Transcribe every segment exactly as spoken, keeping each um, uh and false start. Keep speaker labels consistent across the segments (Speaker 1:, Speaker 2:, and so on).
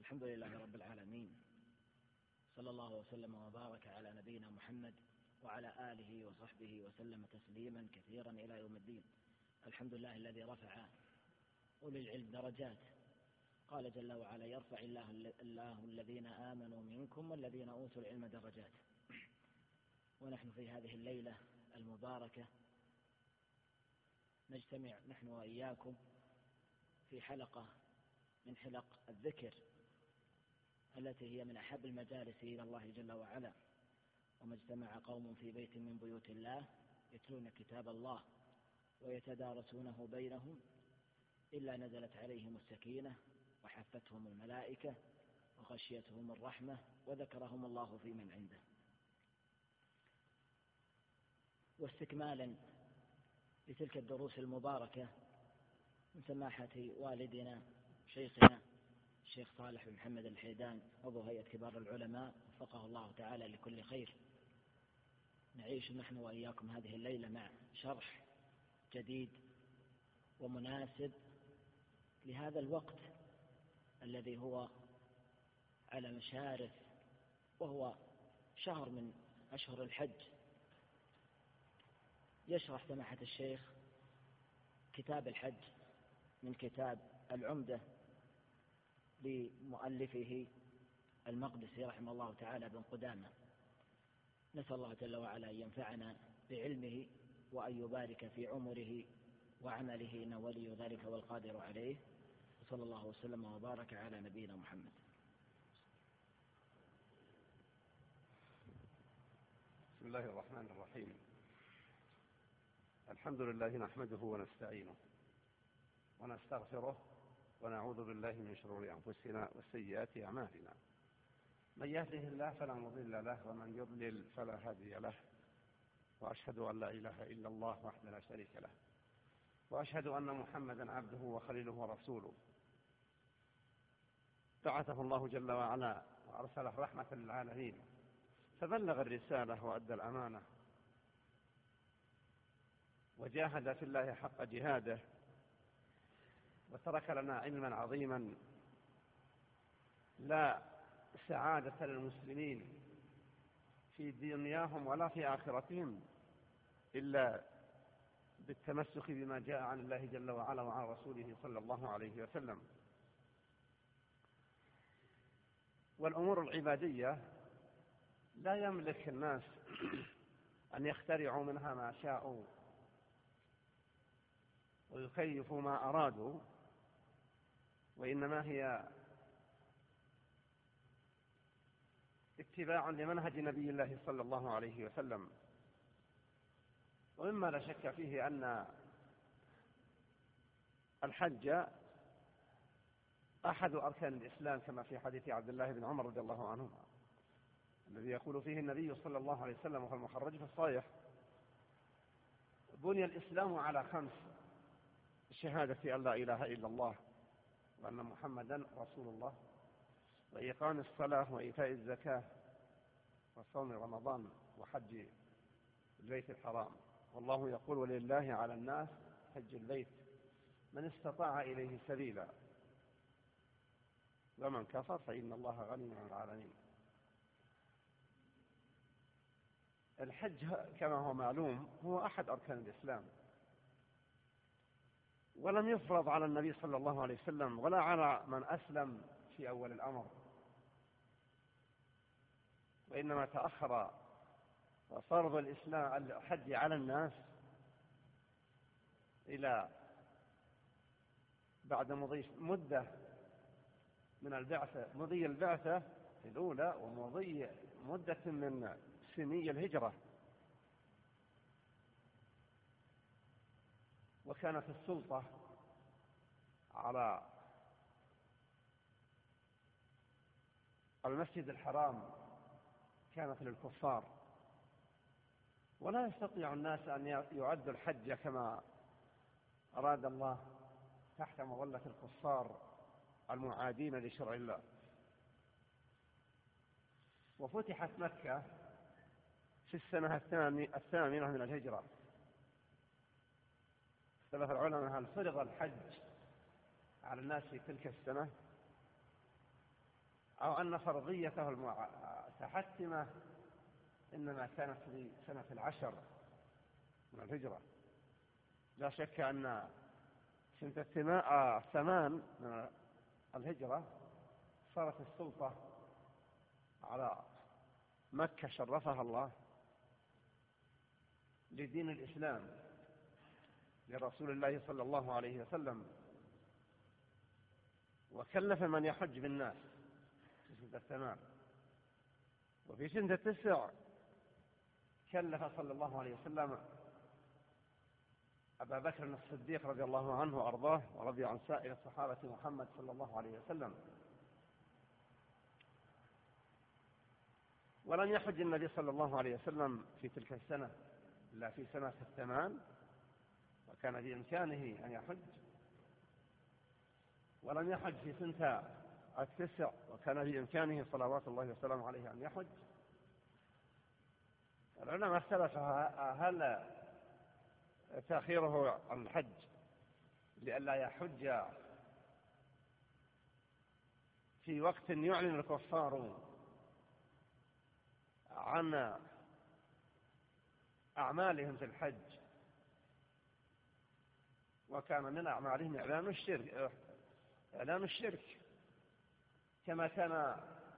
Speaker 1: الحمد لله رب العالمين، صلى الله وسلم وبارك على نبينا محمد وعلى آله وصحبه وسلم تسليما كثيرا إلى يوم الدين. الحمد لله الذي رفع أولي العلم درجات، قال جل وعلا: يرفع الله, الله الذين آمنوا منكم والذين أوتوا العلم درجات. ونحن في هذه الليلة المباركة نجتمع نحن وإياكم في حلقة من حلق الذكر التي هي من أحب المجالس إلى الله جل وعلا. وما اجتمع قوم في بيت من بيوت الله يتلون كتاب الله ويتدارسونه بينهم إلا نزلت عليهم السكينة وحفتهم الملائكة وغشيتهم الرحمة وذكرهم الله في من عنده. واستكمالا لتلك الدروس المباركة من سماحة والدنا شيخنا الشيخ صالح بن محمد الحيدان عضو هيئة كبار العلماء وفقه الله تعالى لكل خير، نعيش نحن وإياكم هذه الليلة مع شرح جديد ومناسب لهذا الوقت الذي هو على مشارف، وهو شهر من أشهر الحج. يشرح سماحة الشيخ كتاب الحج من كتاب العمدة لمؤلفه المقدسي رحمه الله تعالى بن قدامة. نسأل الله جل وعلا أن ينفعنا بعلمه وأن يبارك في عمره وعمله، إنه ولي ذلك والقادر عليه. وصلى الله وسلم وبارك على نبينا محمد.
Speaker 2: بسم الله الرحمن الرحيم. الحمد لله نحمده ونستعينه ونستغفره ونعوذ بالله من شرور أنفسنا وسيئات أعمالنا. من يهده الله فلا مضل له ومن يضلل فلا هادي له، وأشهد أن لا إله إلا الله وحده لا شريك له، وأشهد أن محمدا عبده وخليله ورسوله. بعثه الله جل وعلا وأرسله رحمة للعالمين، فبلغ الرسالة وأدى الأمانة وجاهد في الله حق جهاده، وترك لنا علما عظيما لا سعادة للمسلمين في دنياهم ولا في آخرتهم إلا بالتمسك بما جاء عن الله جل وعلا وعن رسوله صلى الله عليه وسلم. والأمور العبادية لا يملك الناس أن يخترعوا منها ما شاءوا ويكيفوا ما أرادوا، وإنما هي اتباع لمنهج نبي الله صلى الله عليه وسلم. ومما لا شك فيه أن الحج أحد أركان الإسلام، كما في حديث عبد الله بن عمر رضي الله عنهما الذي يقول فيه النبي صلى الله عليه وسلم وهو المخرج في الصحيح: بني الإسلام على خمس: شهادة أن لا إله إلا الله وأن محمدا رسول الله، وإقام الصلاة وإيتاء الزكاة وصوم رمضان وحج البيت الحرام. والله يقول: ولله على الناس حج البيت من استطاع إليه سبيلا ومن كفر فإن الله غني عن العالمين. الحج كما هو معلوم هو أحد أركان الإسلام، ولم يفرض على النبي صلى الله عليه وسلم ولا على من أسلم في أول الأمر، وإنما تأخر فرض الإسلام الحج على الناس إلى بعد مضي مدة من البعثة، مضي البعثة الأولى ومضي مدة من سني الهجرة. وكانت السلطة على المسجد الحرام كانت للكفار، ولا يستطيع الناس أن يعدوا الحج كما أراد الله تحت مظلة الكفار المعادين لشرع الله. وفتحت مكة في السنة الثامنة من الهجرة. اختلف العلماء هل فرض الحج على الناس في تلك السنة أو أن فرضيته المتحتمة إنما كانت في سنة العشر من الهجرة. لا شك أن سنة الثمان من الهجرة صارت السلطة على مكة شرفها الله لدين الإسلام لرسول الله صلى الله عليه وسلم، وكلف من يحج بالناس في سنة الثمان. وفي سنة التسع كلف صلى الله عليه وسلم أبا بكر الصديق رضي الله عنه وأرضاه ورضي عن سائر صحابة محمد صلى الله عليه وسلم. ولم يحج النبي صلى الله عليه وسلم في تلك السنة إلا في سنة الثمان، وكان بإمكانه أن يحج. ولم يحج في سنة التسع، وكان بإمكانه صلوات الله وسلامه عليه أن يحج. العلماء اختلف هل تأخيره عن الحج لئلا يحج في وقت يعلن الكفار عن أعمالهم في الحج، وكان من أعمالهم إعلان الشرك إعلان الشرك كما كان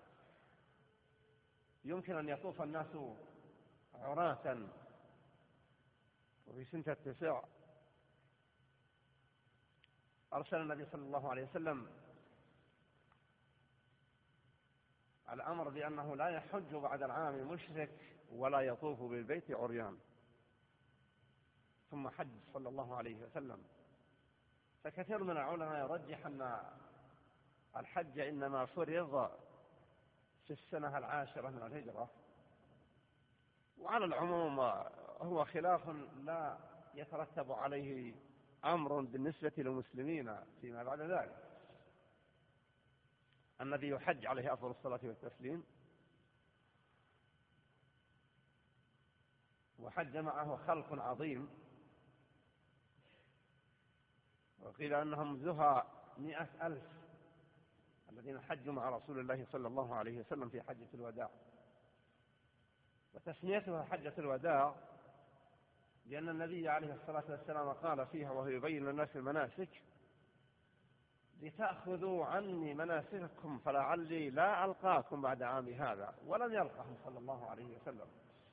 Speaker 2: يمكن أن يطوف الناس عراة. وفي سنة التسع أرسل النبي صلى الله عليه وسلم الأمر بأنه لا يحج بعد العام مشرك ولا يطوف بالبيت عريان، ثم حج صلى الله عليه وسلم. فكثير من العلماء يرجح أن الحج إنما فرض في السنة العاشرة من الهجرة، وعلى العموم هو خلاف لا يترتب عليه أمر بالنسبة للمسلمين فيما بعد ذلك. النبي يحج عليه أفضل الصلاة والتسليم، وحج معه خلق عظيم، وقيل أنهم زهى مئة ألف الذين حجوا مع رسول الله صلى الله عليه وسلم في حجة الوداع. وتسميتها حجة الوداع لأن النبي عليه الصلاة والسلام قال فيها وهو يبين للناس المناسك: لتأخذوا عني مناسككم فلعلي لا ألقاكم بعد عامي هذا. ولم يلقهم صلى الله عليه وسلم.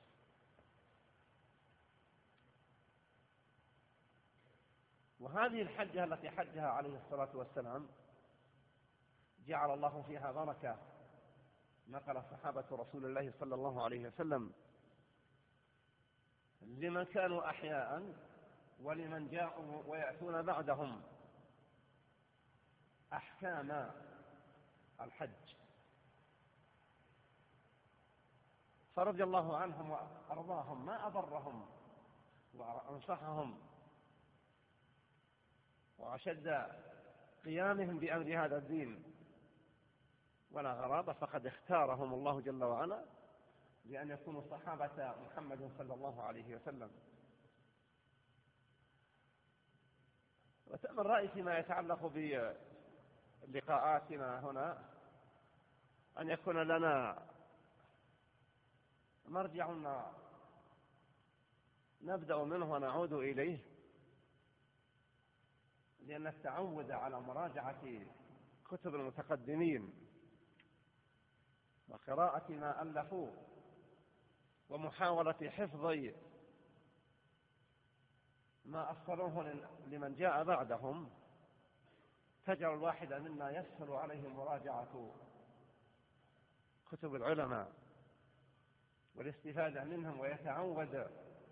Speaker 2: وهذه الحجة التي حجها عليه الصلاة والسلام جعل الله فيها بركة، نقل صحابة رسول الله صلى الله عليه وسلم لمن كانوا أحياء ولمن جاءوا ويأتون بعدهم أحكام الحج، فرضي الله عنهم وأرضاهم ما أبرهم وأنصحهم وأشد قيامهم بأمر هذا الدين. ولا غرابة، فقد اختارهم الله جل وعلا لأن يكونوا صحابة محمد صلى الله عليه وسلم. وتم الرأي فيما يتعلق بلقاءاتنا هنا أن يكون لنا مرجع نبدأ منه ونعود إليه، لأن التعود على مراجعة كتب المتقدمين وقراءة ما ألفوا ومحاولة حفظ ما أصلوه لمن جاء بعدهم تجعل الواحد منا يسهل عليه مراجعة كتب العلماء والاستفادة منهم، ويتعود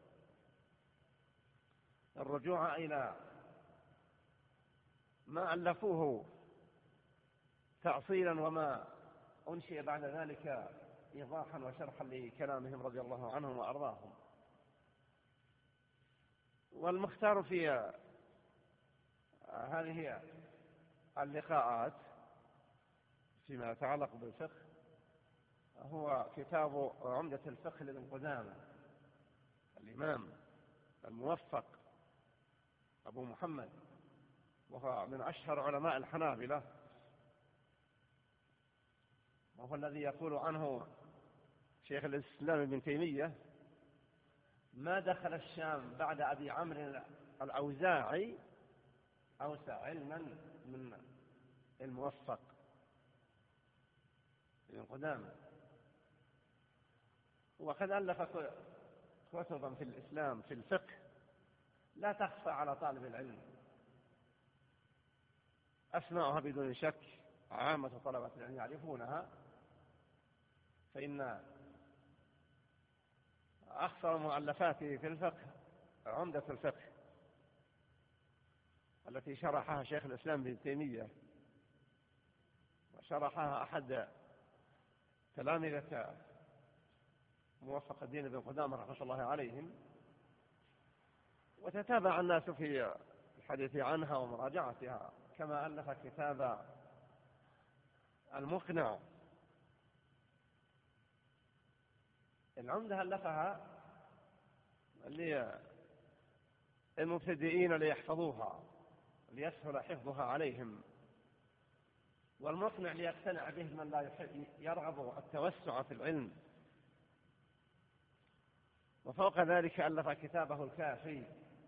Speaker 2: الرجوع إلى ما ألفوه تأصيلا وما أنشئ بعد ذلك إيضاحا وشرحا لكلامهم رضي الله عنهم وأرضاهم. والمختار في هذه اللقاءات فيما يتعلق بالفقه هو كتاب عمدة الفقه لابن قدامة الإمام الموفق أبو محمد، وهو من أشهر علماء الحنابلة، وهو الذي يقول عنه شيخ الإسلام ابن تيمية: ما دخل الشام بعد أبي عمرو الأوزاعي أوسع علما من الموفق ابن قدامة. وقد ألف كتبا في الإسلام في الفقه لا تخفى على طالب العلم، أسمعها بدون شك، عامة طلبة العلم يعرفونها، فإن أخصر مؤلفاته في الفقه عمدة الفقه التي شرحها شيخ الإسلام ابن تيمية، وشرحها أحد تلامذة موفق الدين بن قدامة رحمة الله عليهم، وتتابع الناس في الحديث عنها ومراجعتها، كما ألف كتاب المقنع. العمدة ألفها للمبتدئين ليحفظوها ليسهل حفظها عليهم، والمقنع ليقتنع به من لا يرغب التوسع في العلم. وفوق ذلك ألف كتابه الكافي،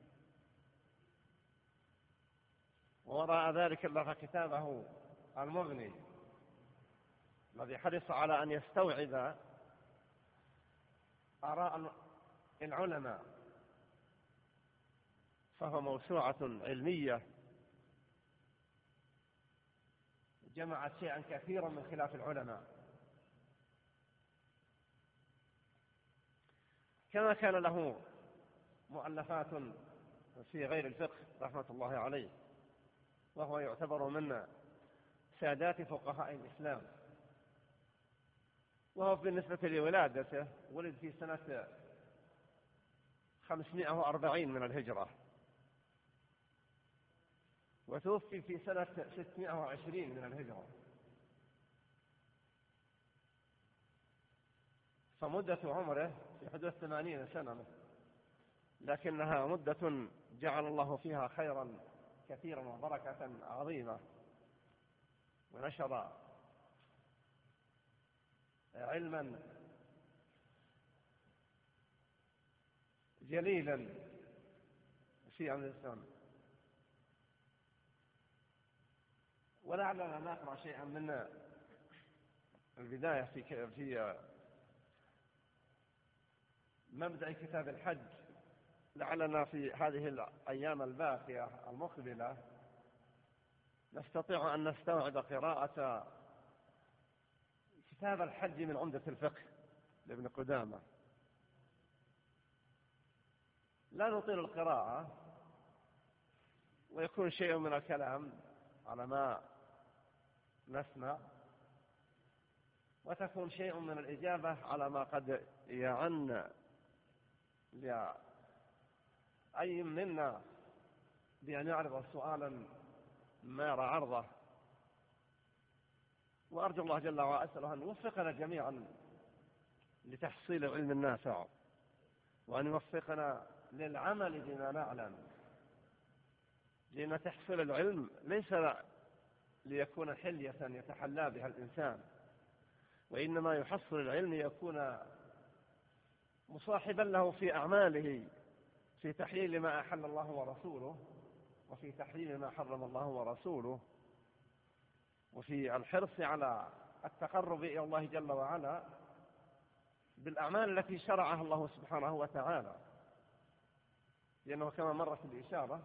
Speaker 2: ووراء ذلك ألف كتابه المغني الذي حرص على أن يستوعب آراء العلماء، فهو موسوعة علمية جمعت شيئا كثيرا من خلاف العلماء. كما كان له مؤلفات في غير الفقه رحمة الله عليه، وهو يعتبر من سادات فقهاء الإسلام. وهو بالنسبة لولادته ولد في سنة خمسمائة وأربعين من الهجرة، وتوفي في سنة ستمائة وعشرين من الهجرة، فمدة عمره في حدود ثمانين سنة، لكنها مدة جعل الله فيها خيرا كثيرا وبركة عظيمة، ونشر علما جليلا في أمر الإسلام. ولعلنا نقرأ شيئا من البداية في في مبدأ كتاب الحج، لعلنا في هذه الأيام الباقية المقبلة نستطيع أن نستوعب قراءة كتاب الحج من عمدة الفقه لابن قدامة. لا نطيل القراءة، ويكون شيء من الكلام على ما نسمع، وتكون شيء من الإجابة على ما قد يعن لأي منا بأن يعرض سؤالا ما يرى عرضه. وأرجو الله جل وعلا أن يوفقنا جميعا لتحصيل العلم النافع، وأن يوفقنا للعمل بما نعلم، لأن تحصيل العلم ليس ليكون حلية يتحلى بها الإنسان، وإنما يحصل العلم ليكون مصاحبا له في أعماله، في تحليل ما أحل الله ورسوله، وفي تحليل ما حرم الله ورسوله، وفي الحرص على التقرب إلى الله جل وعلا بالأعمال التي شرعها الله سبحانه وتعالى. لأنه كما مرت الإشارة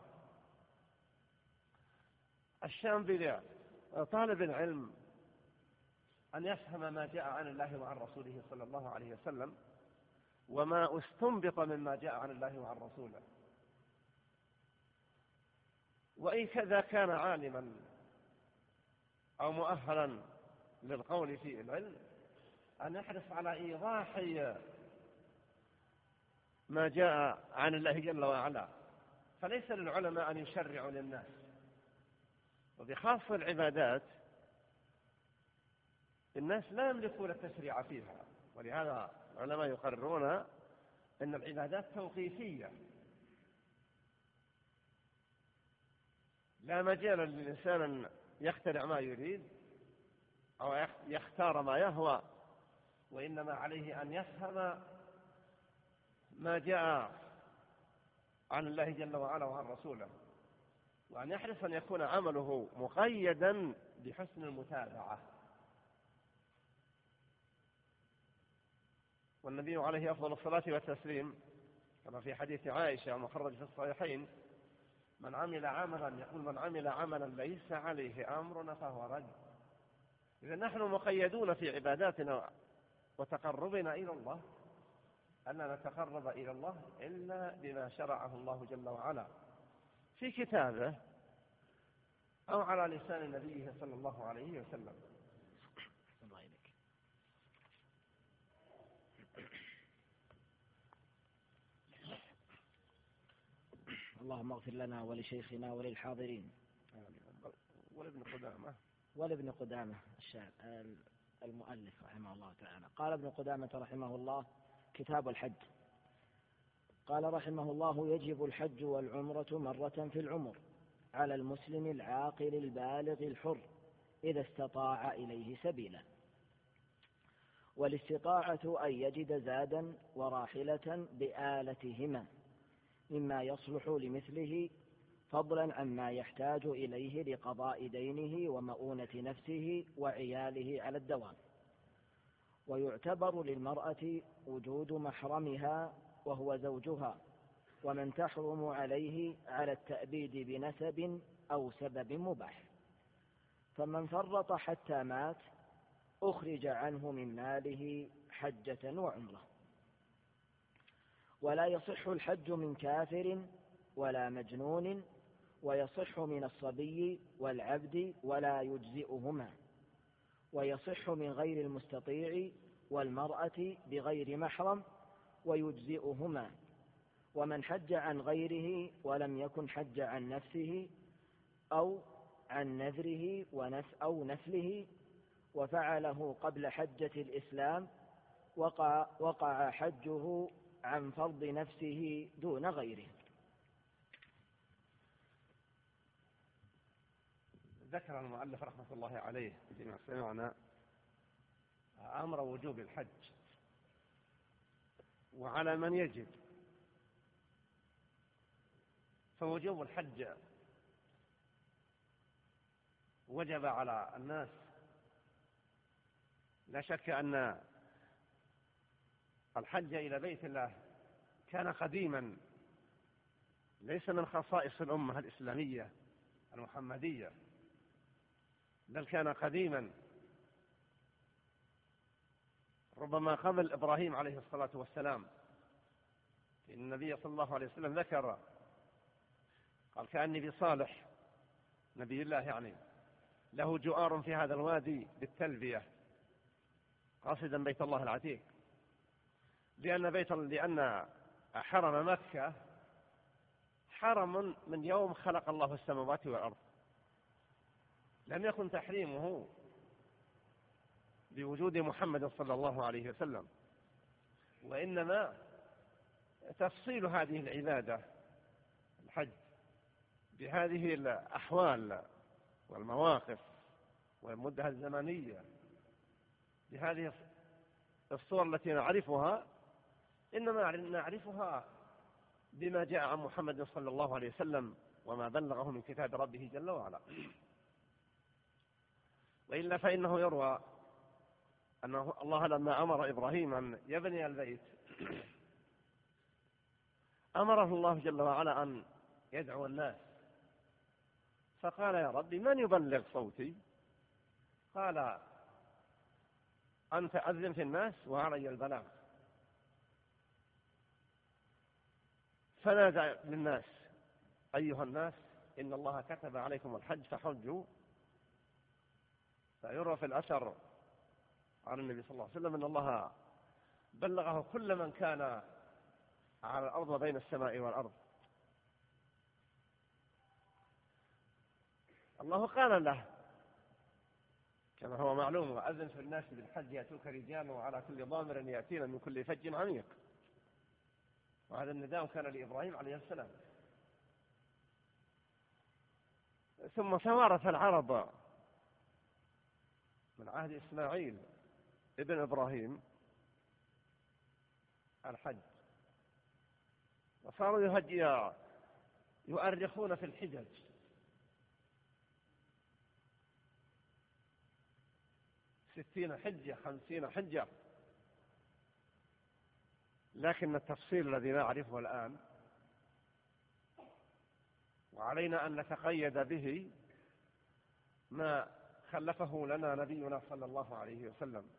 Speaker 2: الشامل طالب العلم أن يفهم ما جاء عن الله وعن رسوله صلى الله عليه وسلم، وما استنبط مما جاء عن الله وعن رسوله. وإن كذا كان عالما أو مؤهلا للقول في العلم أن يحرص على إيضاح ما جاء عن الله جل وعلا، فليس للعلماء أن يشرعوا للناس، وبخاصة العبادات الناس لا يملكون التشريع فيها، ولهذا العلماء يقررون أن العبادات توقيفية، لا مجال للإنسان أن يخترع ما يريد، أو يختار ما يهوى، وإنما عليه أن يفهم ما جاء عن الله جل وعلا وعن رسوله، وأن يحرص أن يكون عمله مقيدا بحسن المتابعة. والنبي عليه أفضل الصلاة والتسليم كما في حديث عائشة المخرج في الصحيحين: من عمل عملا يقول من عمل عملا ليس عليه أمرنا فهو رد. إذا نحن مقيدون في عباداتنا وتقربنا إلى الله أن نتقرب إلى الله إلا بما شرعه الله جل وعلا في كتابه أو على لسان نبيه صلى الله عليه وسلم.
Speaker 1: اللهم اغفر لنا ولشيخنا وللحاضرين
Speaker 2: ولابن قدامة
Speaker 1: ولابن قدامة المؤلف رحمه الله تعالى. قال ابن قدامة رحمه الله: كتاب الحج. قال رحمه الله: يجب الحج والعمرة مرة في العمر على المسلم العاقل البالغ الحر إذا استطاع إليه سبيلا. والاستطاعة أن يجد زادا وراحلة بآلتهما مما يصلح لمثله، فضلا عما يحتاج إليه لقضاء دينه ومؤونة نفسه وعياله على الدوام. ويعتبر للمرأة وجود محرمها وهو زوجها، ومن تحرم عليه على التأبيد بنسب أو سبب مباح. فمن فرط حتى مات أخرج عنه من ماله حجة وعمرة. ولا يصح الحج من كافر ولا مجنون، ويصح من الصبي والعبد ولا يجزئهما، ويصح من غير المستطيع والمرأة بغير محرم ويجزئهما. ومن حج عن غيره ولم يكن حج عن نفسه أو عن نذره ونف أو نفله وفعله قبل حجة الإسلام وقع, وقع حجه عن فرض نفسه دون غيره.
Speaker 2: ذكر المؤلف رحمة الله عليه فيما سمعنا أمر وجوب الحج، وعلى من يجب. فوجوب الحج وجب على الناس. لا شك أن الحج إلى بيت الله كان قديما، ليس من خصائص الأمة الإسلامية المحمدية، بل كان قديما ربما قبل إبراهيم عليه الصلاة والسلام. النبي صلى الله عليه وسلم ذكر قال: كأني بصالح نبي الله يعني له جؤار في هذا الوادي بالتلبية، قاصدا بيت الله العتيق، لأن بيت لأن حرم مكة حرم من يوم خلق الله السماوات والأرض، لم يكن تحريمه بوجود محمد صلى الله عليه وسلم، وإنما تفصيل هذه العبادة الحج بهذه الأحوال والمواقف والمدة الزمنية بهذه الصور التي نعرفها، إنما نعرفها بما جاء عن محمد صلى الله عليه وسلم وما بلغه من كتاب ربه جل وعلا. وإلا فإنه يروى أن الله لما أمر إبراهيم أن يبني البيت أمره الله جل وعلا أن يدعو الناس، فقال: يا ربي من يبلغ صوتي؟ قال: أنت أذن في الناس وعلي البلاغ. فنادى للناس: أيها الناس إن الله كتب عليكم الحج فحجوا. فيروى في الأثر عن النبي صلى الله عليه وسلم أن الله بلغه كل من كان على الأرض وبين السماء والأرض. الله قال له كما هو معلوم: وأذن في الناس بالحج يأتوك رجالا وعلى كل ضامر يأتينا من كل فج عميق. وهذا النداء كان لإبراهيم عليه السلام. ثم توارث العرب من عهد إسماعيل ابن إبراهيم الحج، وصاروا يهجئ يؤرخون في الحجج، ستين حجة خمسين حجة، لكن التفصيل الذي نعرفه الآن وعلينا أن نتقيد به ما خلفه لنا نبينا صلى الله عليه وسلم.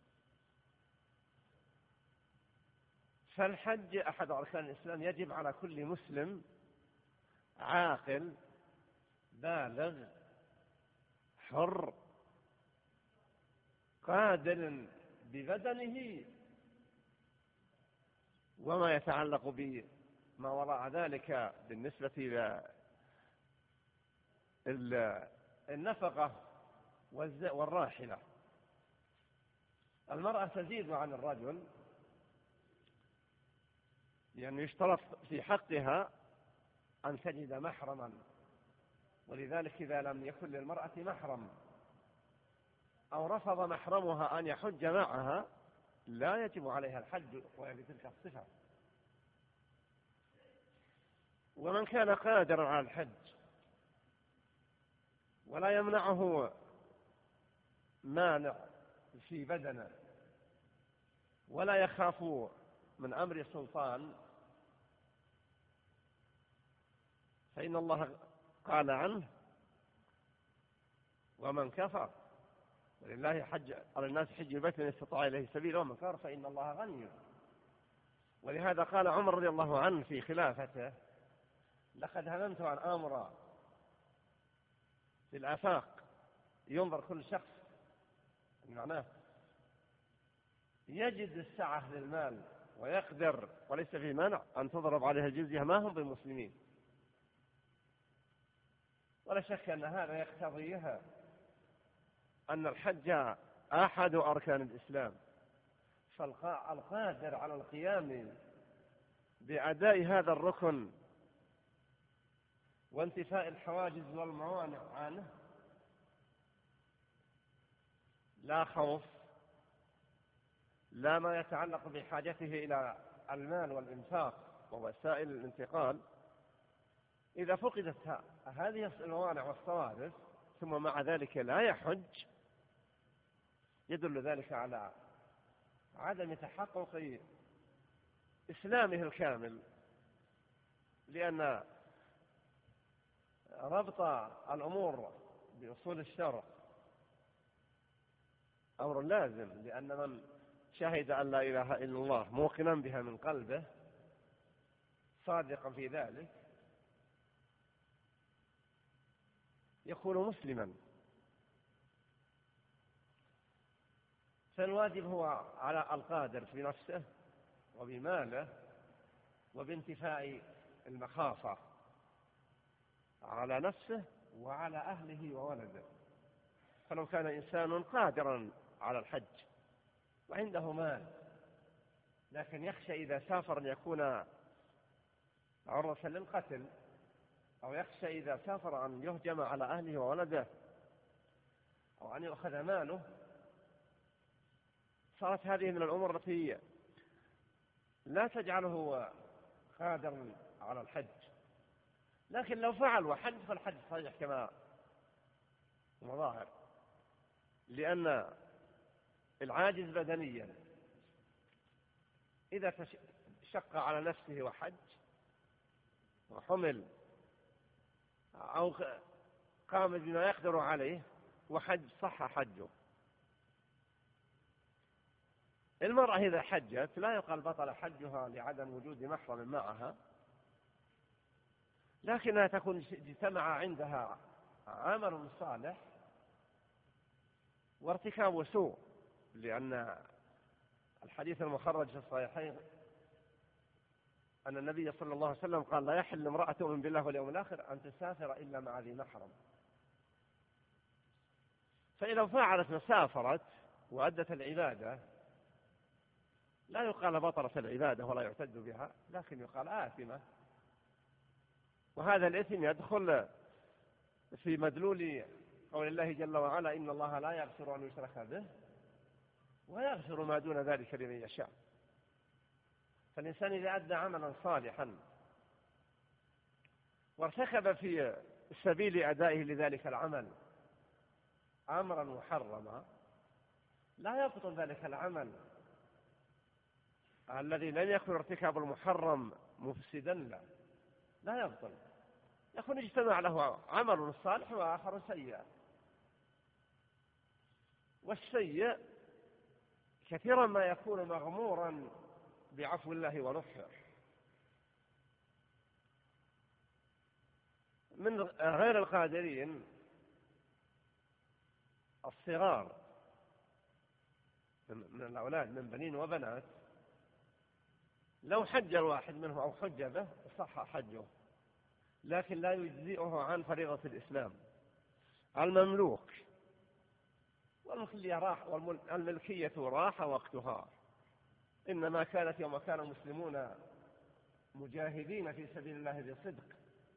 Speaker 2: فالحج أحد أركان الإسلام، يجب على كل مسلم عاقل بالغ حر قادر ببدنه وما يتعلق بما وراء ذلك بالنسبة إلى النفقة والراحلة. المرأة تزيد عن الرجل، يعني يشترط في حقها أن تجد محرما، ولذلك إذا لم يكن للمرأة محرم أو رفض محرمها أن يحج معها لا يجب عليها الحج وهي بتلك الصفة. ومن كان قادرا على الحج ولا يمنعه مانع في بدنه ولا يخاف من أمر السلطان فإن الله قال عنه: ومن كفر ولله حج على الناس حج البيت من استطاع إليه سبيلا ومن كفر فإن الله غني. ولهذا قال عمر رضي الله عنه في خلافته: لقد هممت أن آمر في الآفاق ينظر كل شخص معناه يجد السعة للمال ويقدر وليس في مانع أن تضرب عليها الجزية ما هم بالمسلمين. ولا شك أن هذا يقتضيها أن الحج أحد أركان الإسلام، فالقادر على القيام بأداء هذا الركن وانتفاء الحواجز والموانع عنه لا خوف، لا ما يتعلق بحاجته إلى المال والإنفاق ووسائل الانتقال. إذا فقدت هذه الموانع والصوارف ثم مع ذلك لا يحج يدل ذلك على عدم تحقق إسلامه الكامل، لأن ربط الأمور بأصول الشرع أمر لازم، لأن من شهد أن لا إله إلا الله موقنا بها من قلبه صادقا في ذلك يكون مسلما. فالواجب هو على القادر في نفسه وبماله وبانتفاء المخافة على نفسه وعلى أهله وولده. فلو كان إنسان قادرا على الحج وعنده مال لكن يخشى إذا سافر أن يكون عرضة للقتل أو يخشى إذا سافر أن يهجم على أهله وولده أو أن يأخذ ماله، صارت هذه من الأمور التي لا تجعله قادرا على الحج. لكن لو فعل وحج فالحج صحيح كما مظاهر، لأن العاجز بدنيا إذا شق على نفسه وحج وحمل أو قام بما يقدر عليه وحج صح حجه. المرأة إذا حجت لا يقال بطل حجها لعدم وجود محرم معها، لكنها تكون اجتمع عندها عمل صالح وارتكاب سوء، لأن الحديث المخرج في الصحيحين أن النبي صلى الله عليه وسلم قال: لا يحل امرأة تؤمن بالله واليوم الآخر أن تسافر إلا مع ذي محرم. فإذا فعلت وسافرت وأدت العبادة لا يقال بطلت العبادة ولا يعتد بها، لكن يقال آثمة. وهذا الإثم يدخل في مدلول قول الله جل وعلا إن الله لا يغفر أن يشرك به ويغفر ما دون ذلك لمن يشاء. فالإنسان إذا أدى عملا صالحا وارتكب في سبيل أدائه لذلك العمل أمرا محرما لا يبطل ذلك العمل الذي لم يكن ارتكاب المحرم مفسدا له، لا يبطل، يكون اجتمع له عمل صالح وآخر سيء. والسيء كثيرا ما يكون مغمورا بعفو الله ولطفه. من غير القادرين الصغار من الأولاد من بنين وبنات لو حج الواحد منه أو حج به صح حجه، لكن لا يجزئه عن فريضة الإسلام. المملوك والملكية راح والملكية راح وقتها، إنما كانت يوم كان المسلمون مجاهدين في سبيل الله بصدق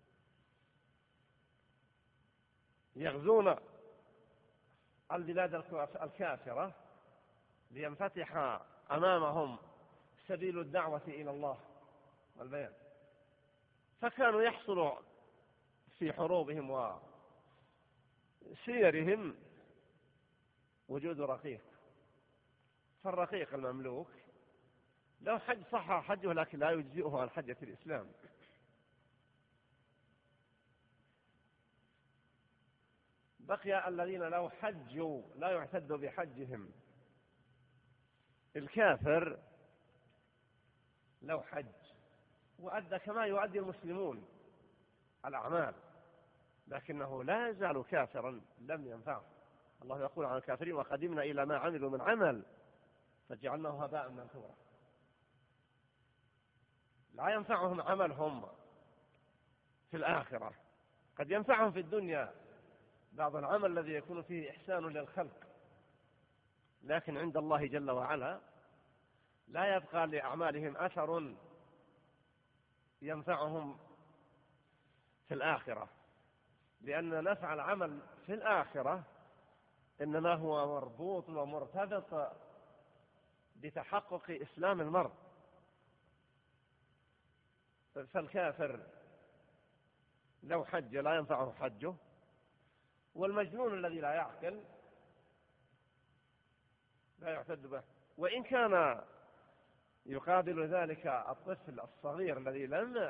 Speaker 2: يغزون البلاد الكافرة لينفتح أمامهم سبيل الدعوة إلى الله والبيان، فكانوا يحصل في حروبهم وسيرهم وجود رقيق. فالرقيق المملوك لو حج صح حجه لكن لا يجزئه عن حجة الإسلام. بقي الذين لو حجوا لا يعتد بحجهم. الكافر لو حج وأدى كما يؤدي المسلمون الأعمال لكنه لا يزال كافرا لم ينفعه. الله يقول عن الكافرين وقدمنا إلى ما عملوا من عمل فجعلناه هباء منثورا. لا ينفعهم عملهم في الآخرة، قد ينفعهم في الدنيا بعض العمل الذي يكون فيه إحسان للخلق، لكن عند الله جل وعلا لا يبقى لأعمالهم أثر ينفعهم في الآخرة، لأن نفع العمل في الآخرة إنما هو مربوط ومرتبط بتحقق إسلام المرء. فالكافر لو حج لا ينفعه حجه، والمجنون الذي لا يعقل لا يعتد به. وإن كان يقابل ذلك الطفل الصغير الذي لم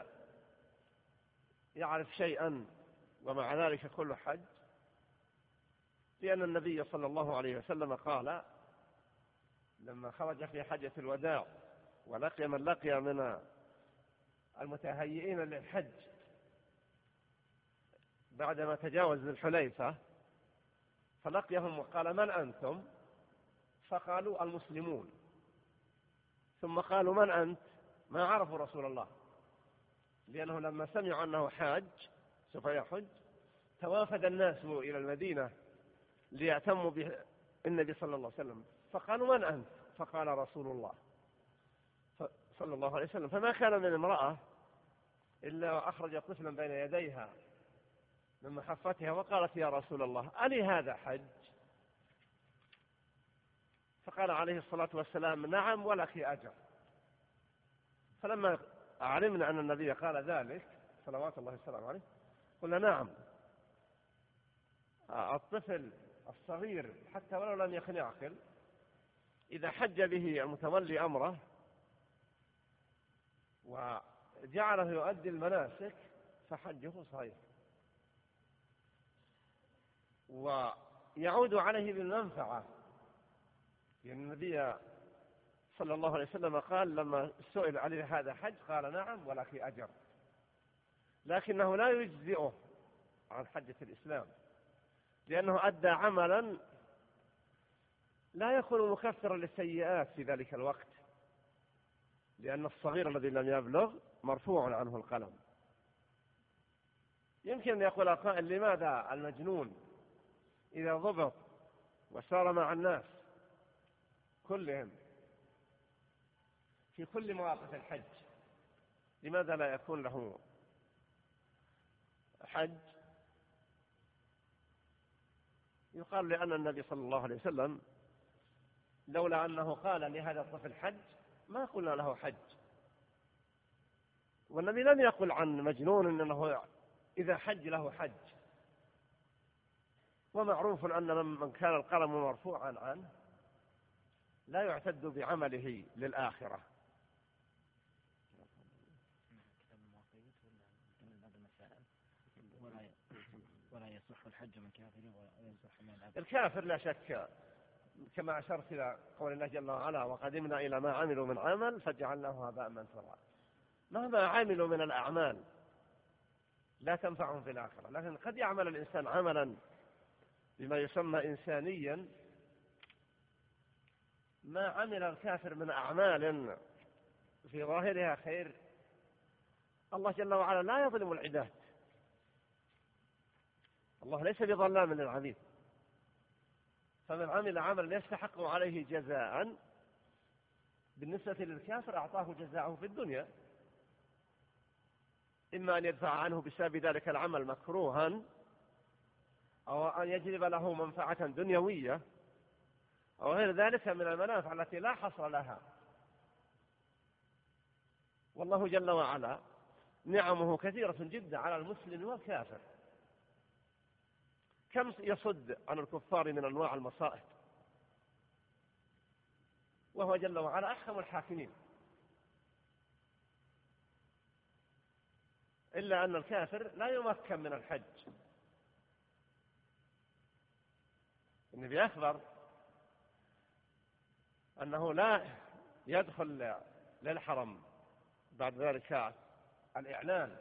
Speaker 2: يعرف شيئا ومع ذلك كل حج، لأن النبي صلى الله عليه وسلم قال لما خرج في حجة الوداع ولقي من لقي من المتهيئين للحج بعدما تجاوز الحليفة فلقيهم وقال من أنتم؟ فقالوا المسلمون. ثم قالوا من أنت؟ ما عرفوا رسول الله، لأنه لما سمعوا أنه حاج سوف يحج توافد الناس إلى المدينة ليأتموا بالنبي صلى الله عليه وسلم، فقالوا من أنت؟ فقال رسول الله صلى الله عليه وسلم. فما كان من امرأة إلا أخرج طفلا بين يديها من محفتها وقالت يا رسول الله ألي هذا حج؟ فقال عليه الصلاة والسلام نعم ولك أجر. فلما علمنا أن النبي قال ذلك صلوات الله والسلام عليه قلنا نعم، الطفل الصغير حتى ولو لم يكن يعقل إذا حج به المتولي أمره وجعله يؤدي المناسك فحجه صحيح ويعود عليه بالمنفعة. لأن النبي صلى الله عليه وسلم قال لما سئل عليه هذا حج قال نعم ولك أجر، لكنه لا يجزئه عن حجة الإسلام لأنه أدى عملا لا يكون مكفرا للسيئات في ذلك الوقت، لأن الصغير الذي لم يبلغ مرفوع عنه القلم. يمكن أن يقول قائل لماذا المجنون إذا ضبط وسار مع الناس كلهم في كل مواقف الحج لماذا لا يكون له حج؟ يقال لأن النبي صلى الله عليه وسلم لولا أنه قال لهذا الطفل حج ما قلنا له حج. والنبي لم يقل عن مجنون أنه إذا حج له حج. ومعروف أن من كان القلم مرفوعا عنه لا يعتد بعمله للآخرة.
Speaker 1: ولا يصح الحج من كافر ولا يصح من العبد.
Speaker 2: الكافر لا شك كما أشرت إلى قول الله جل وعلا وقدمنا إلى ما عملوا من عمل فجعلناه هباء منثورا. مهما عملوا من الأعمال لا تنفعهم في الآخرة، لكن قد يعمل الإنسان عملا بما يسمى إنسانيا ما عمل الكافر من أعمال في ظاهرها خير. الله جل وعلا لا يظلم العباد، الله ليس بظلام للعبيد، فمن عمل عملا يستحق عليه جزاء بالنسبة للكافر أعطاه جزاءه في الدنيا، إما أن يدفع عنه بسبب ذلك العمل مكروها أو أن يجلب له منفعة دنيوية أو غير ذلك من المنافع التي لا حصر لها. والله جل وعلا نعمه كثيرة جدا على المسلم والكافر. كم يصد عن الكفار من أنواع المصائب، وهو جل وعلا أحكم الحاكمين. إلا أن الكافر لا يمكن من الحج. النبي أخبر أنه لا يدخل للحرم بعد ذلك الإعلان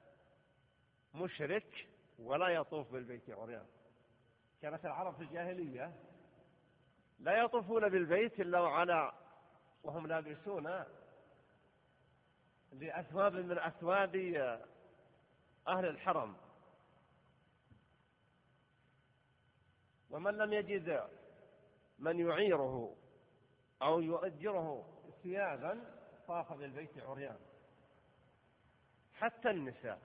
Speaker 2: مشرك ولا يطوف بالبيت عريان. كانت العرب في الجاهلية لا يطوفون بالبيت إلا وعلى وهم لابسون لأثواب من أثواب أهل الحرم، ومن لم يجد من يعيره أو يؤجره ثيابا طاف بالبيت عريان، حتى النساء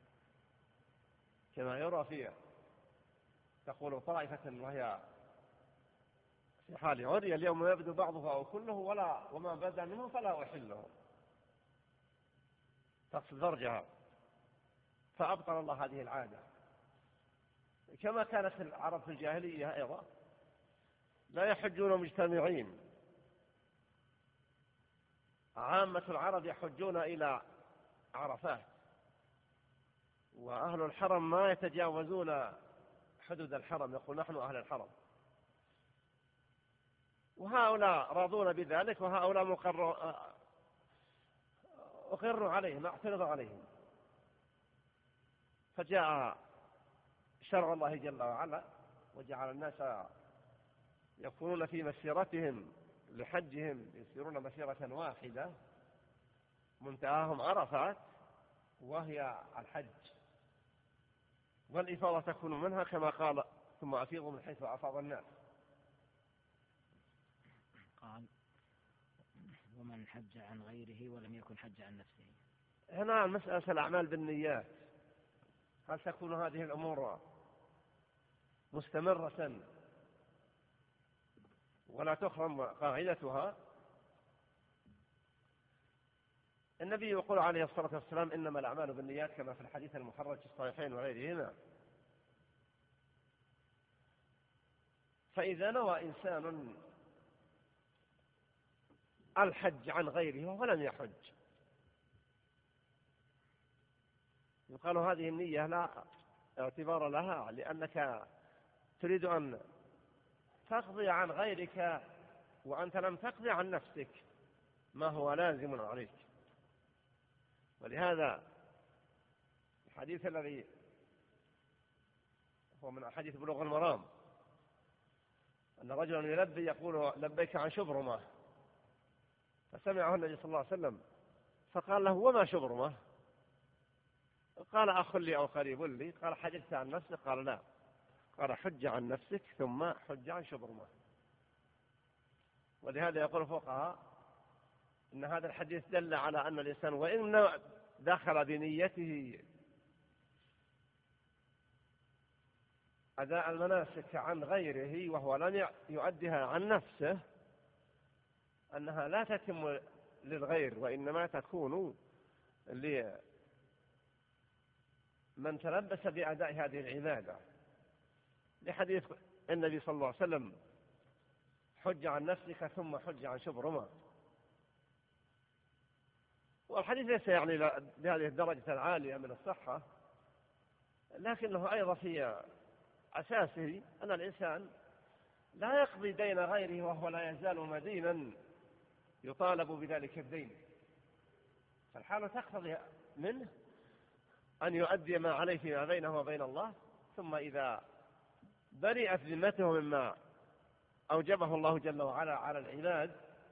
Speaker 2: كما يرى فيه. تقول طائفة وهي في حال عري اليوم يبدو بعضه أو كله ولا وما بدا منه فلا أحله، تقصد فرجها، فأبطل الله هذه العادة. كما كانت العرب في الجاهلية أيضا لا يحجون مجتمعين، عامة العرب يحجون إلى عرفات، وأهل الحرم ما يتجاوزون حدود الحرم، يقول نحن أهل الحرم، وهؤلاء راضون بذلك وهؤلاء مقر أقروا عليهم اعترضوا عليهم. فجاء شرع الله جل وعلا وجعل الناس يكونون في مسيرتهم لحجهم يسيرون مسيرة واحدة منتهاهم عرفات وهي الحج، والإفاضة تكون منها كما قال ثم أفيضوا من حيث أفاض الناس.
Speaker 1: قال ومن حج عن غيره ولم يكن حج عن نفسه.
Speaker 2: هنا مسألة الأعمال بالنيات، هل تكون هذه الأمور مستمرة ولا تخرم قاعدتها؟ النبي يقول عليه الصلاة والسلام إنما الأعمال بالنيات كما في الحديث المخرج في الصحيحين وغيرهما. فإذا نوى إنسان الحج عن غيره ولم يحج يقال هذه النية لا اعتبار لها، لأنك تريد أن تقضي عن غيرك وأنت لم تقضي عن نفسك ما هو لازم عليك. ولهذا الحديث الذي هو من حديث بلوغ المرام أن رجلا يلبي يقول لبيك عن شبرمة، فسمعه النبي صلى الله عليه وسلم فقال له وما شبرمة؟ قال أخ لي أو قريب لي. قال حججت عن نفسك؟ قال لا. قال حج عن نفسك ثم حج عن شبرمة. ولهذا يقول الفقهاء إن هذا الحديث دل على أن الإنسان وإن دخل بنيته أداء المناسك عن غيره وهو لن يؤديها عن نفسه أنها لا تتم للغير، وإنما تكون لمن تلبس بأداء هذه العبادة، لحديث النبي صلى الله عليه وسلم: حج عن نفسك ثم حج عن شبرمة. والحديث ليس يعني بهذه الدرجة العالية من الصحة، لكنه أيضا في أساسه أن الإنسان لا يقضي دين غيره وهو لا يزال مدينا يطالب بذلك الدين، فالحال تقتضي منه أن يؤدي ما عليه فيما بينه وبين الله، ثم إذا برئت ذمته مما أوجبه الله جل وعلا على العباد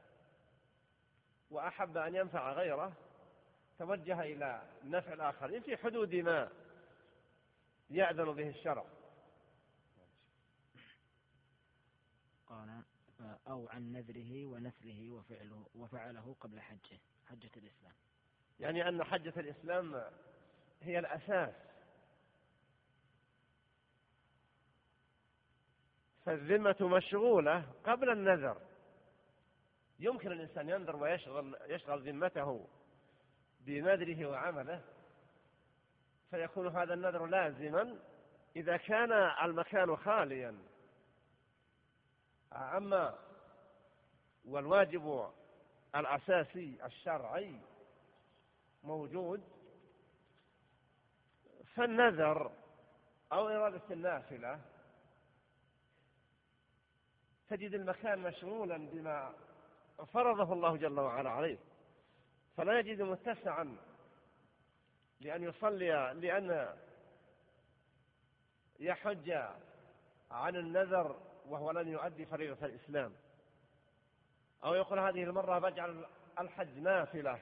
Speaker 2: وأحب أن ينفع غيره توجه إلى نفع الآخرين في حدود ما يأذن به الشرع.
Speaker 1: قال: أو عن نذره ونسله وفعله, وفعله قبل حجه، حجة الإسلام.
Speaker 2: يعني أن حجة الإسلام هي الأساس، فالذمة مشغولة قبل النذر. يمكن الإنسان ينذر ويشغل يشغل ذمته بنذره وعمله، فيكون هذا النذر لازما إذا كان المكان خاليا. أما والواجب الأساسي الشرعي موجود، فالنذر أو إرادة النافلة تجد المكان مشغولا بما فرضه الله جل وعلا عليه، فلا يجد متسعا لأن يصلي، لأن يحج عن النذر وهو لن يؤدي فريضة الإسلام، أو يقول هذه المرة بجعل الحج نافلة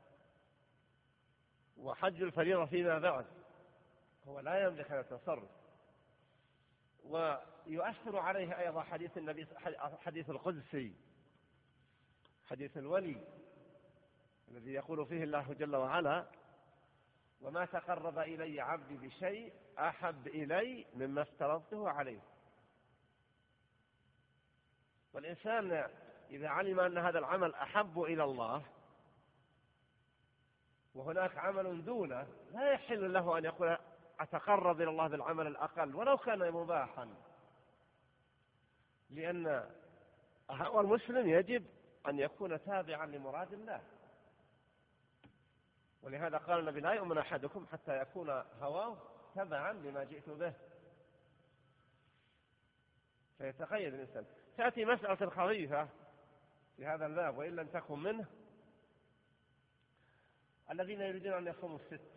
Speaker 2: وحج الفريضة فيما بعد، هو لا يملك هذا التصرف. ويؤثر عليه أيضا حديث النبي حديث القدسي، حديث الولي الذي يقول فيه الله جل وعلا: وما تقرب إلي عبدي بشيء أحب إلي مما افترضته عليه. والإنسان إذا علم أن هذا العمل أحب إلى الله وهناك عمل دونه، لا يحل له أن يقول أتقرب إلى الله بالعمل الأقل ولو كان مباحا، لأن هو المسلم يجب أن يكون تابعا لمراد الله. ولهذا قال النبي: لا يؤمن أحدكم حتى يكون هواه تبعا لما جئت به. فيتقيد الإنسان. تأتي مسألة خفيفة في هذا الباب وإن لم تكن منه: الذين يريدون أن يصوموا الست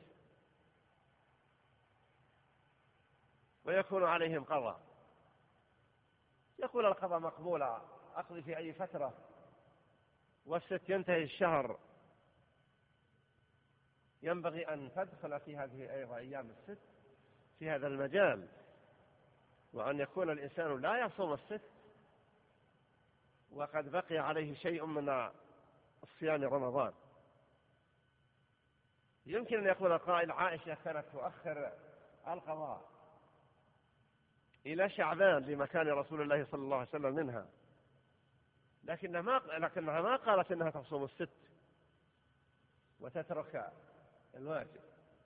Speaker 2: ويكون عليهم قضاء، يقول القضاء مقبولة، أقضي في أي فترة والست ينتهي الشهر، ينبغي أن تدخل في هذه أيضا أيام الست في هذا المجال، وأن يكون الإنسان لا يصوم الست وقد بقي عليه شيء من الصيام رمضان. يمكن أن يقول القائل: عائشة كانت تؤخر القضاء إلى شعبان لمكان رسول الله صلى الله عليه وسلم منها، لكنها ما لكنها ما قالت إنها تصوم الست وتترك الواجب.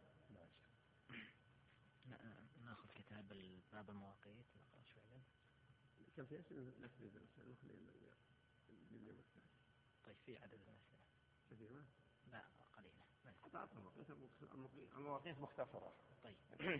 Speaker 1: ناخذ كتاب باب المواقيت نقرأ شوي.
Speaker 2: كم في أسئلة؟
Speaker 1: طيب في عدد الأسئلة
Speaker 2: كثيرة؟
Speaker 1: لا قليلة.
Speaker 2: المواقيت مختصرة.
Speaker 1: طيب.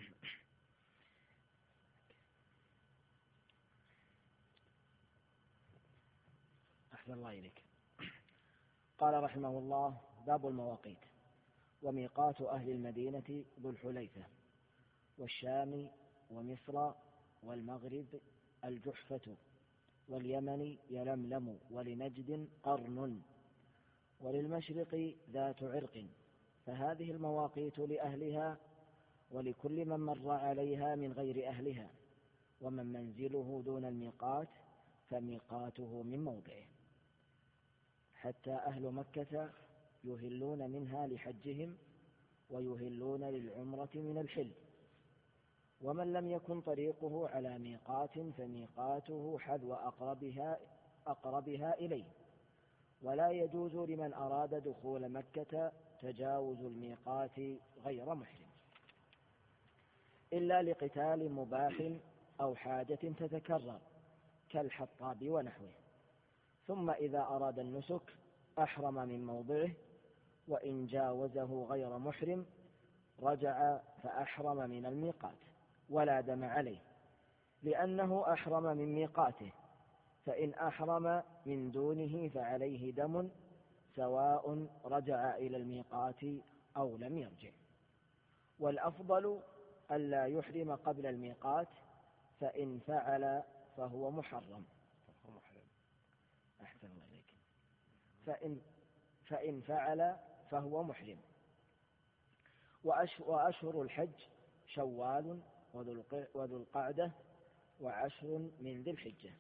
Speaker 1: أحسن الله إليك. قال رحمه الله: باب المواقيت. وميقات أهل المدينة ذو الحليفة، والشام ومصر والمغرب الجحفة، واليمن يلملم، ولنجد قرن، وللمشرق ذات عرق. فهذه المواقيت لأهلها ولكل من مر عليها من غير أهلها، ومن منزله دون الميقات فميقاته من موضعه، حتى أهل مكة يهلون منها لحجهم ويهلون للعمرة من الحل، ومن لم يكن طريقه على ميقات فميقاته حذو أقربها, أقربها إليه. ولا يجوز لمن أراد دخول مكة تجاوز الميقات غير محرم إلا لقتال مباح أو حاجة تتكرر كالحطاب ونحوه، ثم إذا أراد النسك أحرم من موضعه، وإن جاوزه غير محرم رجع فأحرم من الميقات ولا دم عليه، لأنه أحرم من ميقاته، فإن أحرم من دونه فعليه دم سواء رجع إلى الميقات أو لم يرجع. والأفضل ألا يحرم قبل الميقات، فإن فعل فهو محرم. أحسن الله إليك. فإن, فإن فعل فهو محرم. وأشهر الحج شوال وذو القعدة وعشر من ذي الحجة.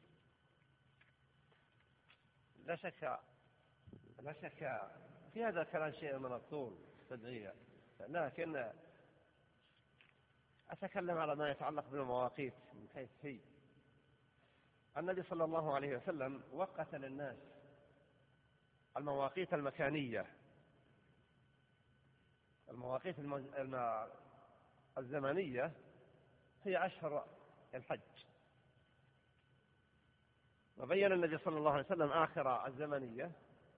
Speaker 2: لا شك لا شك في هذا الكلام شيء من الطول تدعية، لكن أتكلم على ما يتعلق بالمواقيت من حيث هي. النبي صلى الله عليه وسلم وقت للناس المواقيت المكانية، المواقيت الزمنية هي أشهر الحج. وبين النبي صلى الله عليه وسلم آخر الزمنية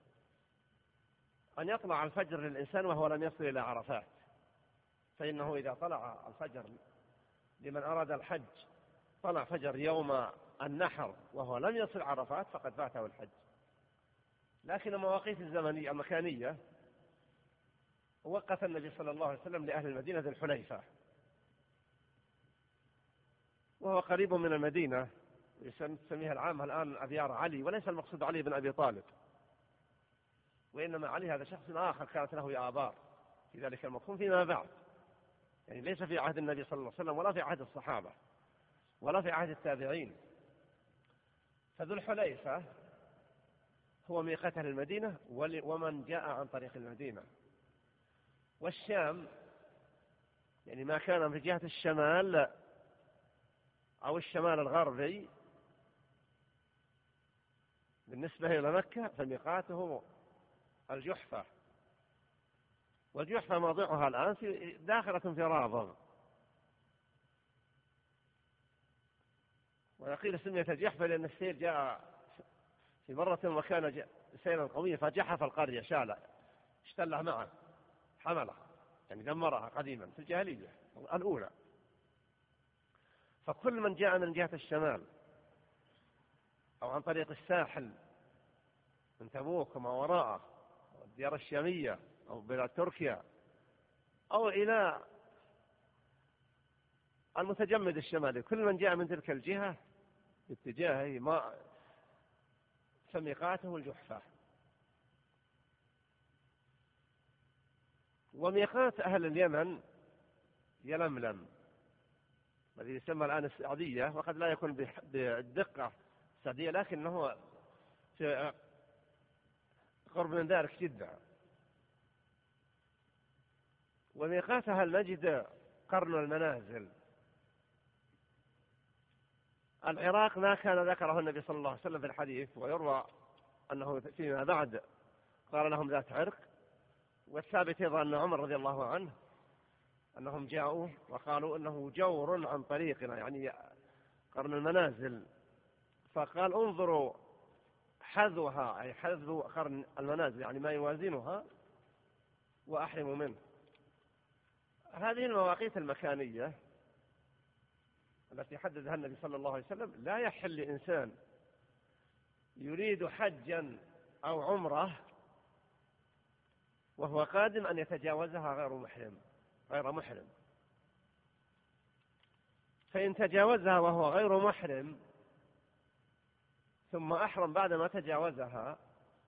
Speaker 2: أن يطلع الفجر للإنسان وهو لم يصل إلى عرفات، فإنه إذا طلع الفجر لمن أراد الحج طلع فجر يوم النحر وهو لم يصل عرفات فقد فاته الحج. لكن المواقيت الزمنية المكانية وقت النبي صلى الله عليه وسلم لأهل المدينة ذي الحليفة، وهو قريب من المدينة، يسميها العامة الآن أبيار علي، وليس المقصود علي بن أبي طالب، وإنما علي هذا شخص آخر كانت له آبار في ذلك المقام فيما بعد، يعني ليس في عهد النبي صلى الله عليه وسلم ولا في عهد الصحابة ولا في عهد التابعين. فذو الحليفة هو ميقات أهل المدينة ومن جاء عن طريق المدينة. والشام يعني ما كان في جهة الشمال أو الشمال الغربي بالنسبة إلى مكة فميقاته الجحفة، والجحفة موضعها الآن في داخلة في رابغ، وقيل سميت الجحفة لأن السيل جاء في مرة وكان سيلا قويا فجحف القرية، شال اشتلها معه حمله، يعني دمرها قديما في الجاهلية الأولى. فكل من جاء من جهة الشمال أو عن طريق الساحل من تبوك وما وراءه الديار الشامية أو بلاد تركيا أو إلى المتجمد الشمالي، كل من جاء من تلك الجهة باتجاهه ما فميقاته الجحفة. وميقات أهل اليمن يلملم الذي يسمى الآن السعدية، وقد لا يكون بالدقة السعدية لكنه في قرب من ذلك جدا. وميقات أهل نجد قرن المنازل. العراق ما كان ذكره النبي صلى الله عليه وسلم في الحديث، ويروى أنه فيما بعد قال لهم ذات عرق. والثابت أيضا أن عمر رضي الله عنه أنهم جاءوا وقالوا أنه جور عن طريقنا، يعني قرن المنازل، فقال انظروا حذوها أي حذو قرن المنازل يعني ما يوازنها وأحرموا منه. هذه المواقيت المكانية التي حددها النبي صلى الله عليه وسلم لا يحل لإنسان يريد حجا أو عمره وهو قادم أن يتجاوزها غير محرم غير محرم فإن تجاوزها وهو غير محرم ثم أحرم بعدما تجاوزها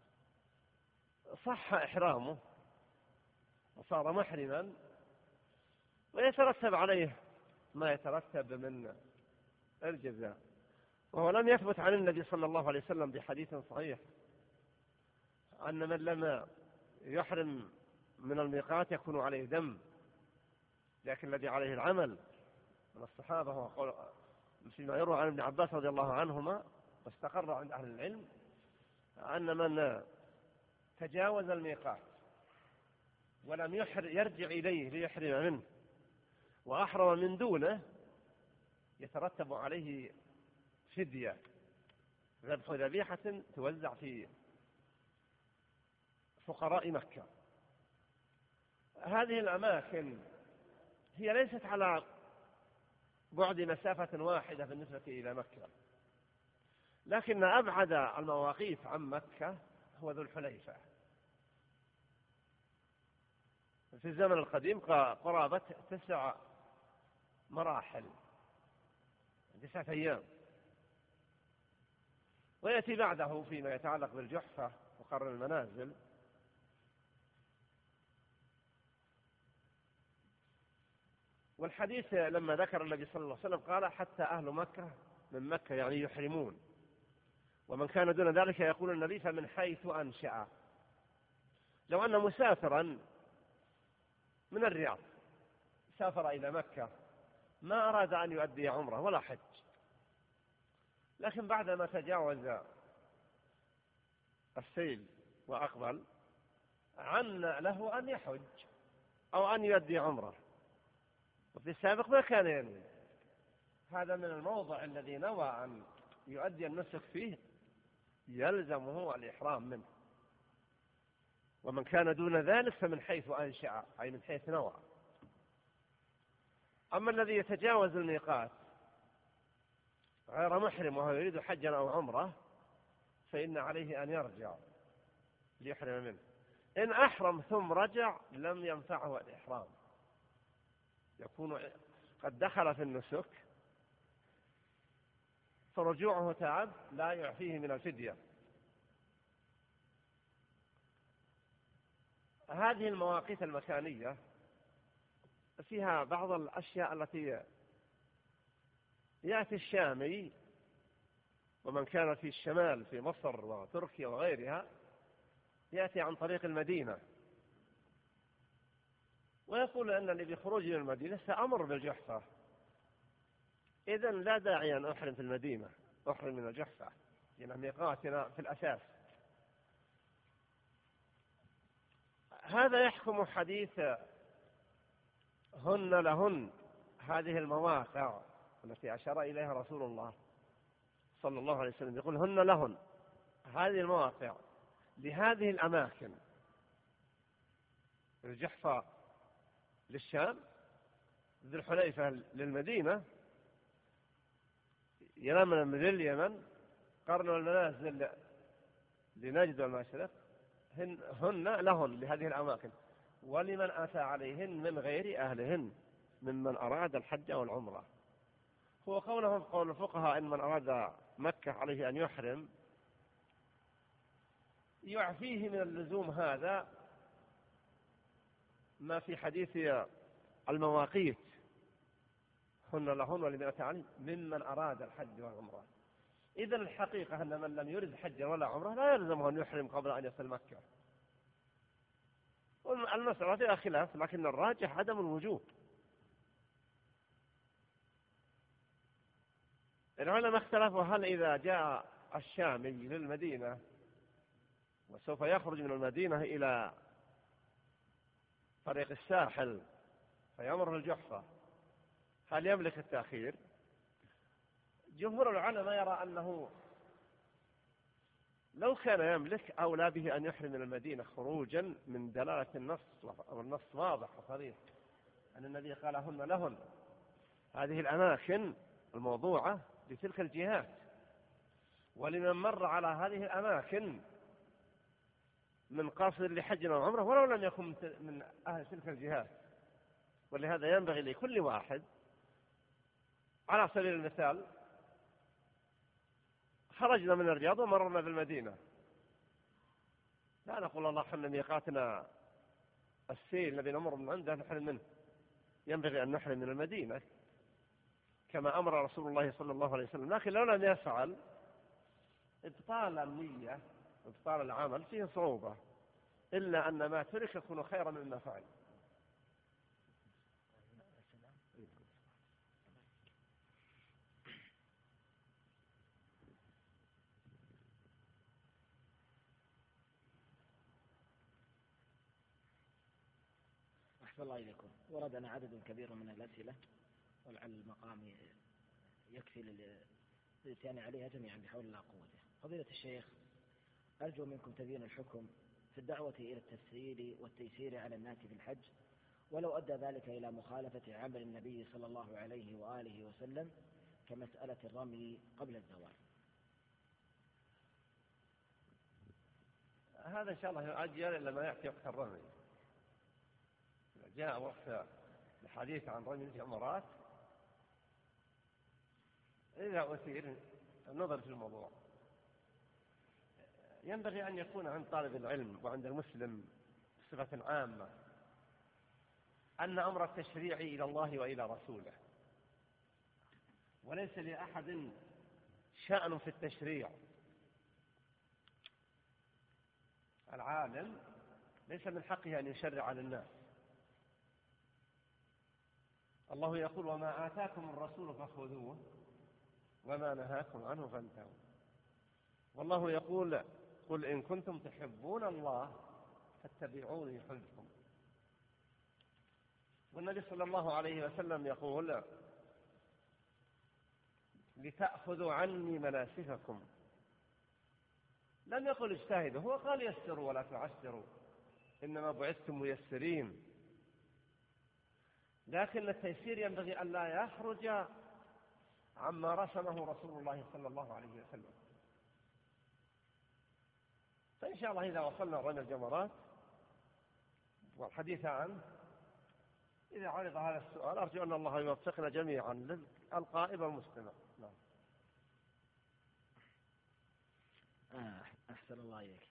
Speaker 2: صح إحرامه وصار محرما، ويترتب عليه ما يترتب من الجزاء. وهو لم يثبت عن النبي صلى الله عليه وسلم بحديث صحيح أن من لم يحرم من الميقات يكون عليه دم، لكن الذي عليه العمل من الصحابة هو قول فيما يروى عن ابن عباس رضي الله عنهما واستقر عند أهل العلم أن من تجاوز الميقات ولم يرجع إليه ليحرم منه وأحرم من دونه يترتب عليه فدية، ذبح ذبيحة توزع في فقراء مكة. هذه الأماكن هي ليست على بعد مسافة واحدة بالنسبة إلى مكة، لكن أبعد المواقيت عن مكة هو ذو الحليفة. في الزمن القديم قرابة تسع مراحل، تسعة أيام. ويأتي بعده فيما يتعلق بالجحفة وقرن المنازل والحديث لما ذكر النبي صلى الله عليه وسلم قال حتى أهل مكة من مكة يعني يحرمون، ومن كان دون ذلك يقول النبي فمن حيث أنشأ. لو أن مسافرا من الرياض سافر إلى مكة ما أراد أن يؤدي عمره ولا حج، لكن بعدما تجاوز السيل وأقبل عن له أن يحج أو أن يؤدي عمره، وفي السابق ما كان ينوي. هذا من الموضع الذي نوى أن يؤدي النسك فيه يلزمه الإحرام منه. ومن كان دون ذلك فمن حيث أنشأ أي من حيث نوى. أما الذي يتجاوز الميقات غير محرم وهو يريد حجا أو عمره فإن عليه أن يرجع ليحرم منه. إن أحرم ثم رجع لم ينفعه الإحرام، يكون قد دخل في النسك فرجوعه تعب لا يعفيه من الفدية. هذه المواقيت المكانية فيها بعض الأشياء التي يأتي الشامي ومن كان في الشمال في مصر وتركيا وغيرها يأتي عن طريق المدينة ويقول أنني بخروج من المدينة سأمر بالجحفة، إذن لا داعي أن أحرم في المدينة، أحرم من الجحفة لأن ميقاتنا في الأساس. هذا يحكم حديث هن لهن، هذه المواقع التي أشار إليها رسول الله صلى الله عليه وسلم، يقول هن لهن، هذه المواقع لهذه الأماكن. الجحفة للشام، ذو الحليفة للمدينة، يمن لليمن، قرن المنازل لنجد والمشرق، هن, هن لهن لهذه الأماكن، ولمن أتى عليهن من غير أهلهن ممن أراد الحج والعمرة. هو قولهم قول الفقهاء إن من أراد مكة عليه أن يحرم يعفيه من اللزوم هذا ما في حديث المواقيت هن لهن ولمن أتى عليهن ممن أراد الحج والعمرة. إذن الحقيقة أن من لم يرد حجا ولا عمرة لا يلزمه أن يحرم قبل أن يصل مكة. المسألة فيها خلاف، لكن الراجح عدم الوجوب. العلماء اختلفوا هل إذا جاء الشامي للمدينة وسوف يخرج من المدينة إلى طريق الساحل فيمر الجحفة هل يملك التأخير؟ جمهور العلماء يرى أنه لو كان يملك أولى به أن يحرم من المدينة خروجا من دلالة النص، والنص واضح وصريح أن النبي قال هن لهن، هذه الأماكن الموضوعة لتلك الجهات، ولمن مر على هذه الأماكن من قاصد لحج وعمره ولو لم يكن من أهل تلك الجهات. ولهذا ينبغي لكل واحد على سبيل المثال خرجنا من الرياض ومررنا بالمدينة، لا نقول الله حنا ميقاتنا السيل الذي نمر من عنده نحرم منه، ينبغي أن نحرم من المدينة كما أمر رسول الله صلى الله عليه وسلم. لكن لو لم يفعل ابطال النية ابطال العمل فيه صعوبة، إلا أن ما ترك يكون خيرا مما فعل.
Speaker 1: أحسن الله إليكم. وردنا عدد كبير من الأسئلة ولعل المقام يكفي للإتيان عليها جميعا بحول الله قوته. فضيلة الشيخ، أرجو منكم تبيين الحكم في الدعوة إلى التسهيل والتيسير على الناس في الحج، ولو أدى ذلك إلى مخالفة عمل النبي صلى الله عليه وآله وسلم كمسألة الرمي قبل الزوال.
Speaker 2: هذا إن شاء الله يؤجل إلا ما يأتي وقت الرمي. جاء وقت الحديث عن رمي الجمرات إذا أثير النظر في الموضوع. ينبغي أن يكون عند طالب العلم وعند المسلم بصفة عامة أن أمر التشريع إلى الله وإلى رسوله، وليس لأحد شأن في التشريع. العالم ليس من حقه أن يشرع للناس. الله يقول: وما آتاكم الرسول فخذوه وما نهاكم عنه فانتهوا. والله يقول: قل إن كنتم تحبون الله فاتبعوني يحببكم. والنبي صلى الله عليه وسلم يقول: لتأخذوا عني مناسككم. لم يقل اجتهدوا، هو قال يسروا ولا تعسروا، إنما بعثتم ميسرين. لكن التيسير ينبغي أن لا يخرج عما رسمه رسول الله صلى الله عليه وسلم. فإن شاء الله إذا وصلنا رمي الجمرات والحديث عنه، إذا عرض هذا السؤال أرجو أن الله يوفقنا جميعا للقائب والمستمع. نعم.
Speaker 1: آه أحسن الله إليك.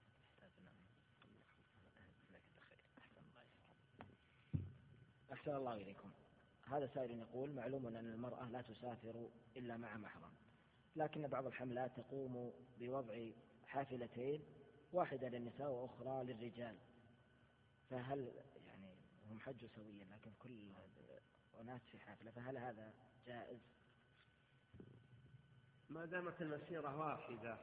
Speaker 1: أحسن الله إليكم. هذا سائل يقول: معلوم أن المرأة لا تسافر إلا مع محرم، لكن بعض الحملات تقوم بوضع حافلتين، واحدة للنساء وأخرى للرجال، فهل يعني هم حجوا سويا لكن كل أناس في حافلة، فهل هذا جائز؟
Speaker 2: ما دامت المسيرة واحدة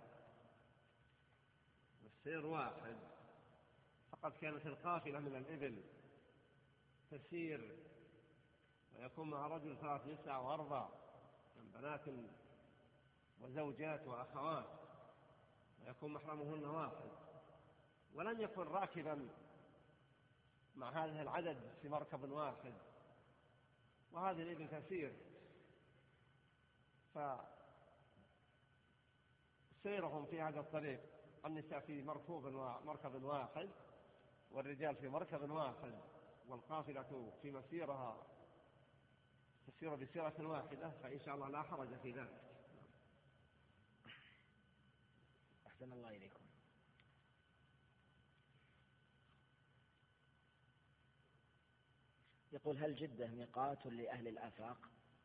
Speaker 2: والسير واحد، فقد كانت القافلة من الإبل تسير ويكون مع رجل ثلاث نساء وأربع من بنات وزوجات وأخوات، ويكون محرمهن واحد، ولن يكن راكبا مع هذه العدد في مركب واحد، وهذه الإبل تسير، فسيرهم في هذا الطريق النساء في مركوب ومركب واحد والرجال في مركب واحد، والقافلة في مسيرها تسير بسيرة واحدة، فإن شاء الله لا حرج في ذلك.
Speaker 1: أحسن الله إليكم. يقول: هل جدة ميقات لأهل الآفاق؟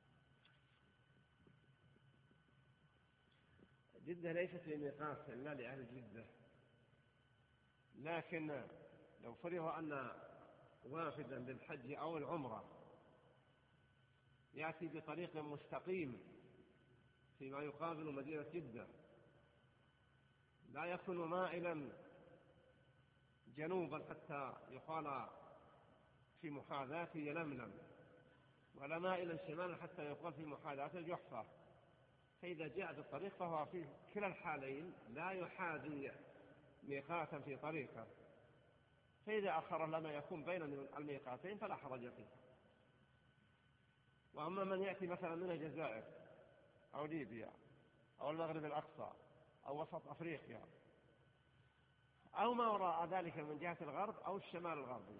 Speaker 2: جدة ليست بميقات إلا لأهل جدة، لكن لو فرض أن وافدا للحج أو العمرة يأتي بطريق مستقيم فيما يقابل مدينة جدة، لا يكون مائلا جنوبا حتى يقال في محاذاة يلملم، ولا مائلا شمالا حتى يقال في محاذاة الجحفة، فإذا جاء بالطريق فهو في كلا الحالين لا يحاذي ميقاتا في طريقه، فإذا أخر لما يكون بين الميقاتين فلا حرج فيه. وأما من يأتي مثلا من الجزائر أو ليبيا أو المغرب الأقصى أو وسط أفريقيا أو ما وراء ذلك من جهة الغرب أو الشمال الغربي،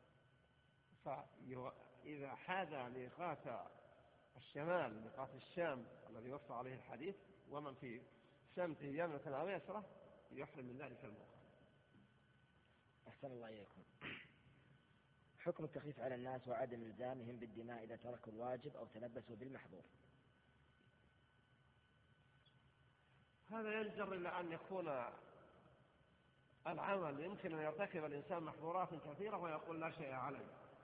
Speaker 2: فإذا حاذى ميقات الشمال ميقات الشام الذي وصى عليه الحديث: ومن في سمته يمنة أو يسرة يحرم من ذلك الموقع.
Speaker 1: أحسن الله إليكم. حكم التخفيف على الناس وعدم إلزامهم بالدماء إذا تركوا الواجب أو تلبسوا بالمحظور.
Speaker 2: هذا ينجر إلى أن يكون العمل يمكن أن يرتكب الإنسان محظورات كثيرة ويقول لا شيء عليه،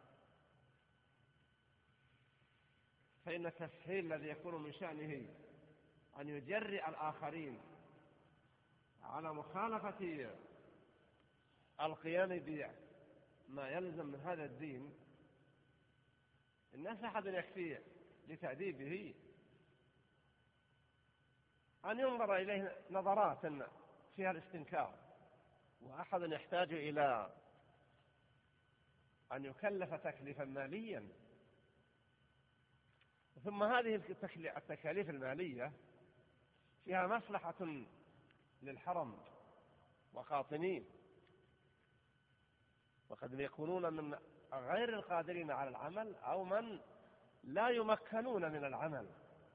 Speaker 2: فإن التسهيل الذي يكون من شأنه أن يجرئ الآخرين على مخالفة القيام ما يلزم من هذا الدين الناس أحد يكفي لتأديبه أن ينظر إليه نظرات فيها الاستنكار، وأحد يحتاج إلى أن يكلف تكليفا ماليا. ثم هذه التكاليف المالية فيها مصلحة للحرم وقاطنين، وقد يكونون من غير القادرين على العمل أو من لا يمكنون من العمل،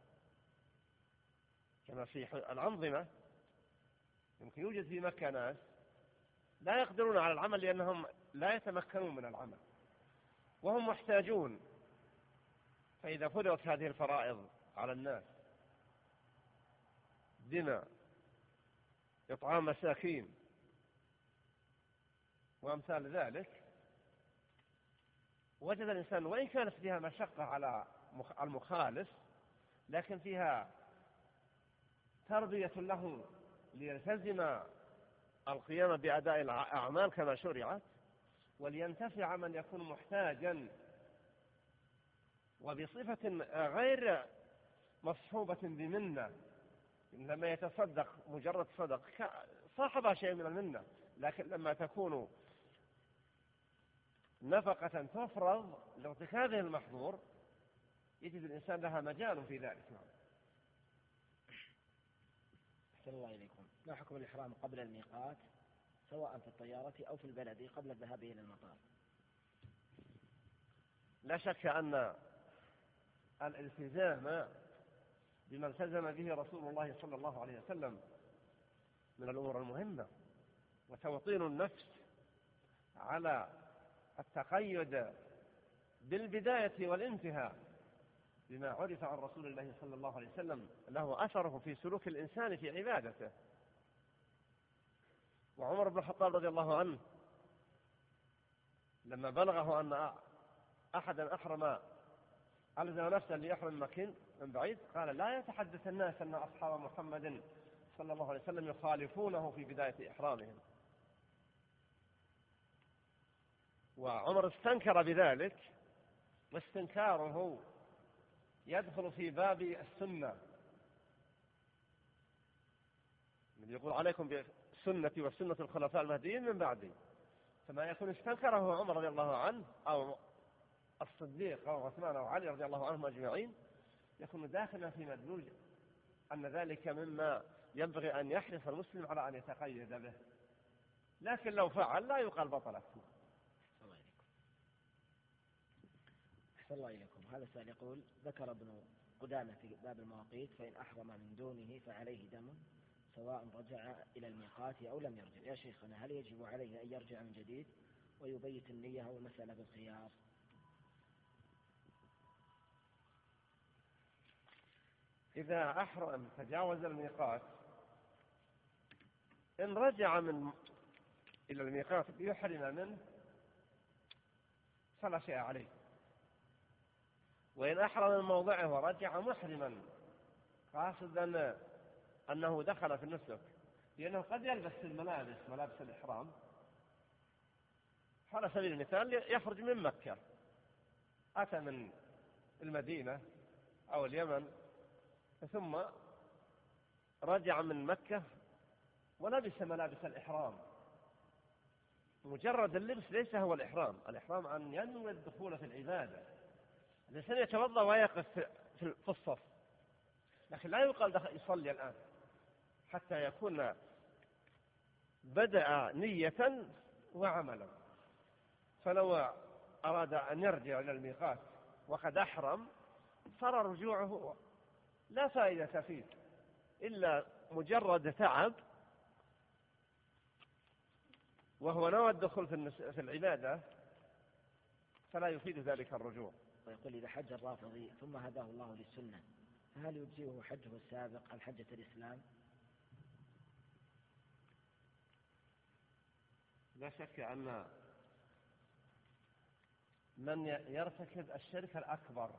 Speaker 2: كما في الأنظمة يمكن يوجد في مكة ناس لا يقدرون على العمل لأنهم لا يتمكنون من العمل وهم محتاجون. فإذا فرضت هذه الفرائض على الناس، دنا، إطعام مساكين وأمثال ذلك، وجد الإنسان وإن كانت فيها مشقة على المخالف لكن فيها تربية له ليلتزم القيام بأداء الأعمال كما شرعت، ولينتفع من يكون محتاجا وبصفة غير مصحوبة بمنة. لما يتصدق مجرد صدق صاحبها شيء من المنة، لكن لما تكون نفقة تفرض لارتكاب المحظور يجد الإنسان لها مجال في ذلك.
Speaker 1: أحسن الله إليكم. ما حكم الإحرام قبل الميقات سواء في الطيارة أو في البلد قبل الذهاب إلى المطار؟
Speaker 2: لا شك أن الالتزام بما التزم به رسول الله صلى الله عليه وسلم من الأمور المهمة، وتوطين النفس على التقيد بالبداية والانتهاء بما عرف عن رسول الله صلى الله عليه وسلم له أثره في سلوك الإنسان في عبادته. وعمر بن الخطاب رضي الله عنه لما بلغه أن أحدا أحرم ألزم نفسا ليحرم مكين من بعيد قال لا يتحدث الناس أن أصحاب محمد صلى الله عليه وسلم يخالفونه في بداية إحرامهم. وعمر استنكر بذلك، واستنكاره يدخل في باب السنة الذي يقول عليكم بسنتي وسنة الخلفاء المهديين من بعدي. فما يكون استنكره عمر رضي الله عنه أو الصديق أو عثمان أو علي رضي الله عنهم أجمعين يكون داخلا في مدلول أن ذلك مما ينبغي أن يحرص المسلم على أن يتقيد به، لكن لو فعل لا يقال بطلت.
Speaker 1: أحسن الله إليكم. هذا السؤال يقول: ذكر ابن قدامة في باب المواقيت فإن أحرم من دونه فعليه دم سواء رجع إلى الميقات أو لم يرجع. يا شيخنا هل يجب عليه أن يرجع من جديد ويبيت النية أو المسألة بالخيار؟
Speaker 2: إذا أحرم تجاوز الميقات إن رجع من إلى الميقات ليحرم منه فلا شيء عليه، وإن أحرم من موضعه ورجع محرما قاصدا أنه دخل في النسك، لأنه قد يلبس الملابس ملابس الإحرام. على سبيل المثال يخرج من مكة أتى من المدينة أو اليمن ثم رجع من مكة ولبس ملابس الإحرام، مجرد اللبس ليس هو الإحرام. الإحرام أن ينوي الدخول في العبادة. الإنسان يتوضأ ويقف في الصف، لكن لا يقال يصلي الآن حتى يكون بدأ نية وعملا. فلو أراد أن يرجع إلى الميقات وقد أحرم صار رجوعه لا فائدة فيه إلا مجرد تعب، وهو نوى الدخول في العبادة فلا يفيد ذلك الرجوع.
Speaker 1: ويقول: إذا حج الرافضي ثم هداه الله للسنة فهل يجزئه حجه السابق عن حجة الإسلام؟
Speaker 2: لا شك أن من يرتكب الشرك الأكبر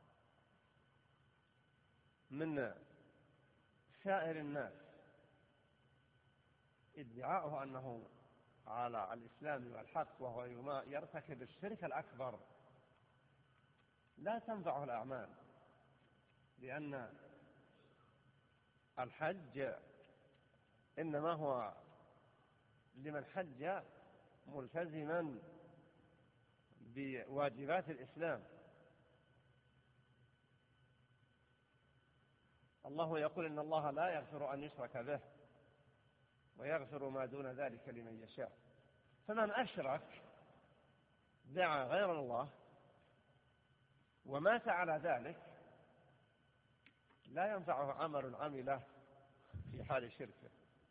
Speaker 2: من سائر الناس ادعاؤه أنه على الإسلام والحق وهو يرتكب الشرك الأكبر لا تنفعه الأعمال، لأن الحج إنما هو لمن حج ملتزما بواجبات الإسلام. الله يقول إن الله لا يغفر أن يشرك به ويغفر ما دون ذلك لمن يشاء. فمن أشرك دعا غير الله ومات على ذلك لا ينفعه عمل عمله في حال شركه.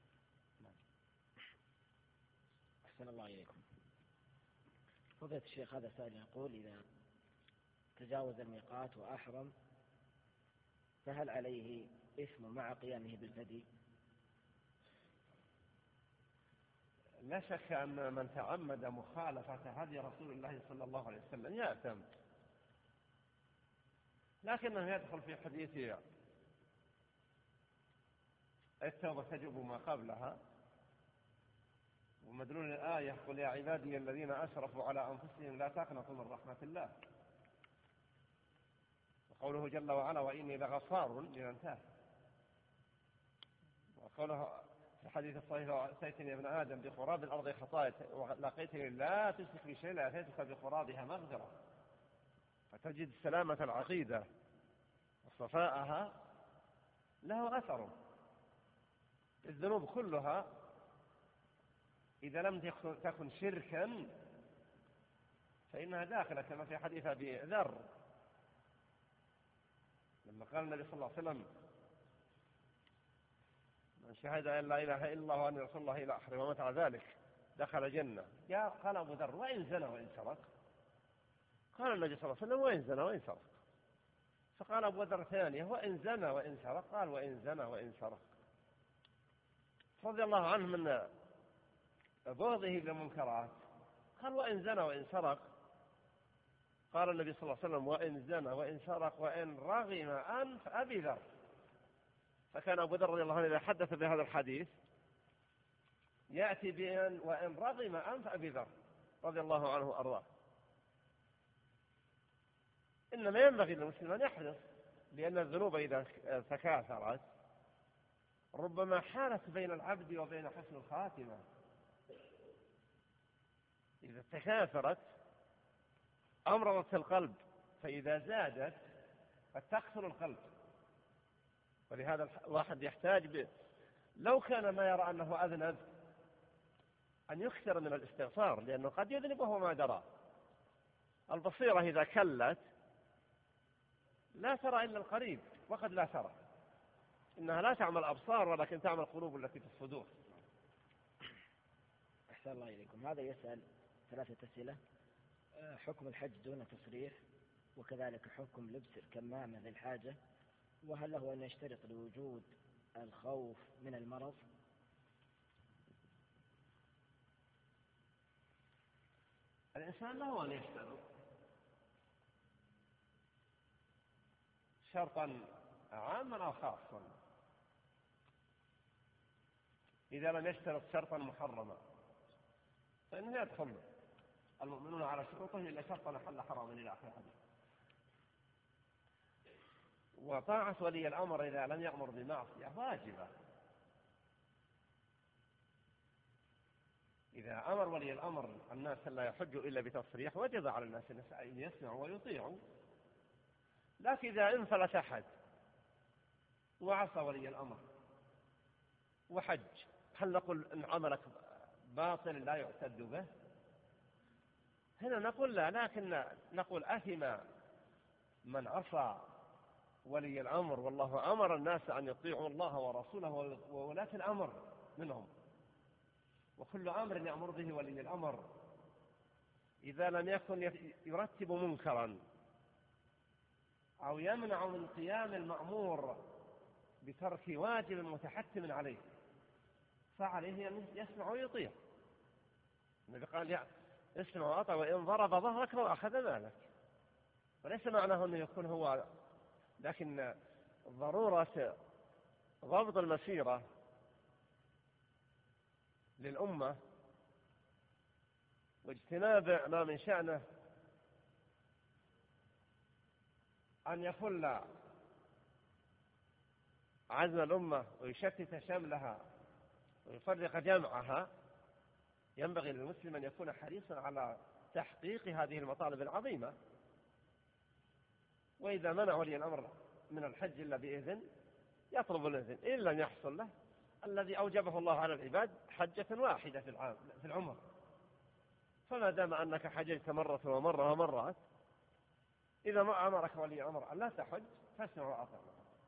Speaker 1: أحسن الله إليكم. فضيلة الشيخ، هذا سائل يقول: إذا تجاوز الميقات وأحرم فهل عليه إثم مع قيامه بالفدي؟
Speaker 2: لا شك أن من تعمد مخالفة هدي رسول الله صلى الله عليه وسلم يأثم، لكنه يدخل في حديث التوبة تجب ما قبلها، ومدلول الآية: قل يا عبادي الذين أسرفوا على أنفسهم لا تقنطوا من رحمة الله، وقوله جل وعلا: وإني لغفار لمن تاب، وقوله في الحديث الصحيح: أتيتني يا ابن آدم بقراب الأرض خطايا ولقيتني لا تشرك بي شيئا لأتيتك بقرابها مغفرة. فتجد سلامة العقيدة وصفاءها له أثر. الذنوب كلها إذا لم تكن شركا فإنها داخلة، كما في حديث أبي ذر لما قال النبي صلى الله عليه وسلم: من شهد أن لا إله إلا الله وأن رسول الله إلى آخره ومات على ذلك دخل الجنة. قال أبو ذر: وإن زنى وإن سرق؟ قال النبي صلى الله عليه وسلم: وإن زنى وإن سرق. فقال أبو ذر ثانية: وإن زنى وإن سرق؟ قال: وإن زنى وإن سرق. رضي الله عنه من بغضه بالمنكرات قال: وإن زنى وإن سرق؟ قال النبي صلى الله عليه وسلم: وإن زنى وإن سرق وإن رغم أنف أبي ذر. فكان أبو ذر رضي الله عنه إذا حدث بهذا الحديث يأتي بأن وإن رغم أنف أبي ذر رضي الله عنه وأرضاه. إنما ينبغي للمسلم أن يحرص، لأن الذنوب إذا تكاثرت ربما حالت بين العبد وبين حسن الخاتمة. إذا تكاثرت أمرضت القلب، فإذا زادت قد تقتل القلب. ولهذا الواحد يحتاج ب... لو كان ما يرى أنه أذنب أن يكثر من الاستغفار، لأنه قد يذنب وهو ما درى. البصيرة إذا كلت لا ترى إلا القريب وقد لا ترى. إنها لا تعمل أبصار ولكن تعمل قلوب التي في الصدور.
Speaker 1: أحسن الله إليكم. هذا يسأل ثلاثة أسئلة: حكم الحج دون تصريح، وكذلك حكم لبس الكمامة للحاجة، وهل له أن يشترط لوجود الخوف من المرض؟
Speaker 2: الإنسان له أن يشترط شرطا عاما أو خاصا. إذا لم يشترط شرطا محرما فإنه يدخل المؤمنون على شروطهم إلا شرطا حل حراما إلى آخر الحديث. وطاعة ولي الأمر إذا لم يأمر بمعصية واجبة. إذا أمر ولي الأمر الناس لا يحجوا إلا بتصريح وجب على الناس أن يسمعوا ويطيعوا. لكن إذا انفلت أحد وعصى ولي الأمر وحج، هل نقول إن عملك باطل لا يعتد به؟ هنا نقول لا، لكن نقول أثم من عصى ولي الأمر، والله أمر الناس أن يطيعوا الله ورسوله وولاة الأمر منهم. وكل أمر يأمر به ولي الأمر إذا لم يكن يرتب منكرا أو يمنع من قيام المأمور بترك واجب متحتم عليه فعليه أن يسمع ويطيع. النبي قال: اسمع وأطع وإن ضرب ظهرك وأخذ مالك. وليس معناه أنه يكون هو، لكن ضرورة ضبط المسيرة للأمة واجتناب ما من شأنه أن يفل عزم الأمة ويشتت شملها ويفرق جمعها، ينبغي للمسلم أن يكون حريصا على تحقيق هذه المطالب العظيمة. وإذا منع ولي الأمر من الحج إلا بإذن يطلب الإذن، إن لم يحصل له الذي أوجبه الله على العباد حجة واحدة في العام في العمر. فما دام أنك حججت مرة ومرة ومرات، إذا ما أمرك ولي أمر أن لا تحج فاسمع وأطع.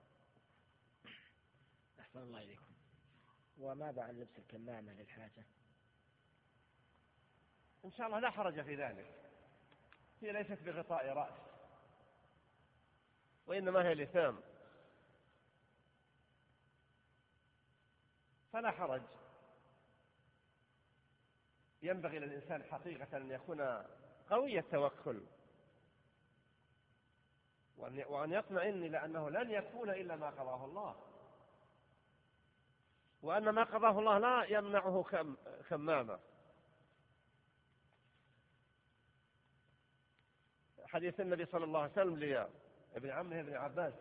Speaker 1: أحسن الله إليكم. وماذا عن لبس الكمامة للحاجة؟
Speaker 2: إن شاء الله لا حرج في ذلك، هي ليست بغطاء رأس وإنما هي لثام، فلا حرج. ينبغي للإنسان حقيقة أن يكون قوي التوكل وأن يطمئن إلى أنه لن يكون إلا ما قضاه الله، وأن ما قضاه الله لا يمنعه كمامة. حديث النبي صلى الله عليه وسلم لابن عمه ابن عباس: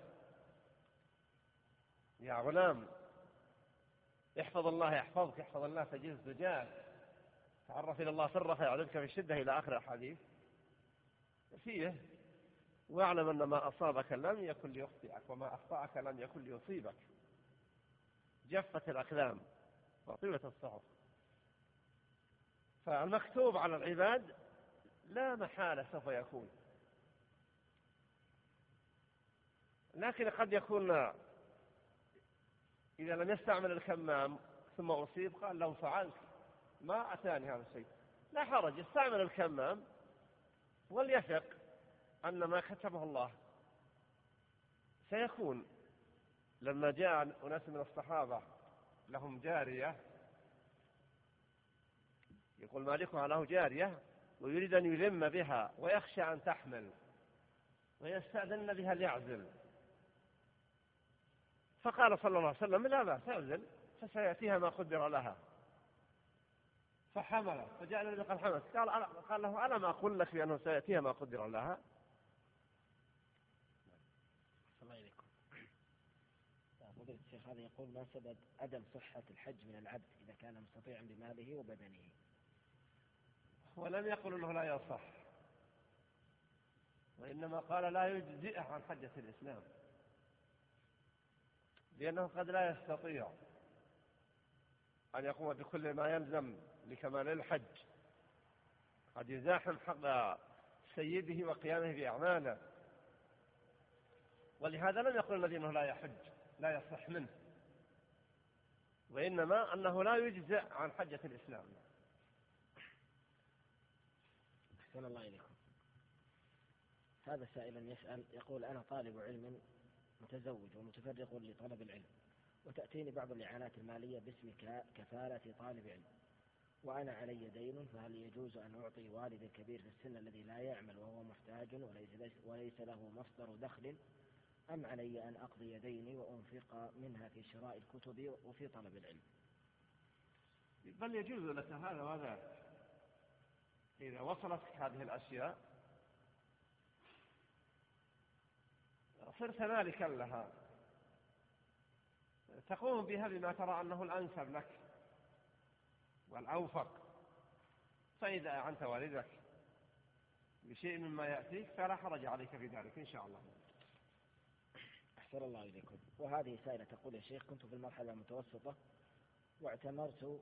Speaker 2: يا غلام احفظ الله يحفظك، احفظ الله تجد زجاج، تعرف إلى الله سرك يعرفك في الشدة، إلى آخر الحديث فيه: واعلم أن ما أصابك لم يكن ليخطئك وما أخطأك لم يكن ليصيبك. جفت الأقلام وطويت الصحف. فالمكتوب على العباد لا محالة سوف يكون، لكن قد يكون إذا لم يستعمل الكمام ثم أصيب قال لو فعلت ما أتاني هذا الشيء. لا حرج، يستعمل الكمام وليثق أن ما كتبه الله سيكون. لما جاء أناس من الصحابة لهم جارية، يقول مالكها له جارية ويريد أن يلم بها ويخشى أن تحمل ويستأذن بها ليعزل، فقال صلى الله عليه وسلم: لا بأس، اعزل فسيأتيها ما قدر لها. فحملت، فجاء النبي قال حملت، قال قال له: أنا ما أقول لك بأنه سيأتيها ما قدر لها.
Speaker 1: الله إليكم. فضيلة الشيخ، هذا يقول: ما سبب عدم صحة الحج من العبد إذا كان مستطيعا بماله وبدنه؟
Speaker 2: ولم يقل أنه لا يصح، وإنما قال لا يجزئ عن حجة الإسلام، لأنه قد لا يستطيع أن يقوم بكل ما يلزم لكمال الحج، قد يزاحم حق سيده وقيامه بأعماله. ولهذا لم يقل الذي أنه لا يحج لا يصح منه، وإنما أنه لا يجزئ عن حجة الإسلام.
Speaker 1: أحسن الله إليكم. هذا سائل يسأل يقول: أنا طالب علم متزوج ومتفرغ لطلب العلم، وتأتيني بعض الإعانات المالية باسم كفالة طالب علم، وأنا علي دين، فهل يجوز أن أعطي والدي الكبير في السن الذي لا يعمل وهو محتاج وليس, وليس له مصدر دخل، أم علي أن أقضي ديني وأنفق منها في شراء الكتب وفي طلب العلم؟
Speaker 2: بل يجوز لك هذا وهذا إذا وصلت هذه الأشياء صرت مالكا لها، تقوم بها بما ترى أنه الأنسب لك والأوفق. فإذا أعنت والدك بشيء مما يأتيك فلا حرج عليك في ذلك إن شاء الله.
Speaker 1: أحسن الله إليكم. وهذه سائلة تقول: يا شيخ، كنت في المرحلة المتوسطة واعتمرت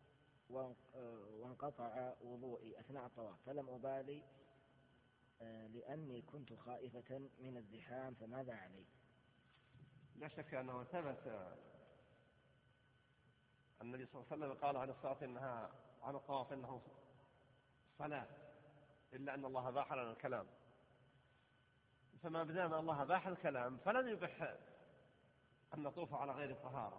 Speaker 1: وانقطع وضوئي أثناء الطواف، فلم أبالي لأني كنت خائفة من الزحام، فماذا علي؟
Speaker 2: لا شك أنه ثبت النبي صلى الله عليه وسلم قال عن الصلاة إنها عن الطواف إنه صلاة، إلا أن الله باح لنا الكلام، فما بدام الله باح الكلام فلن يبح أن نطوف على غير طهارة.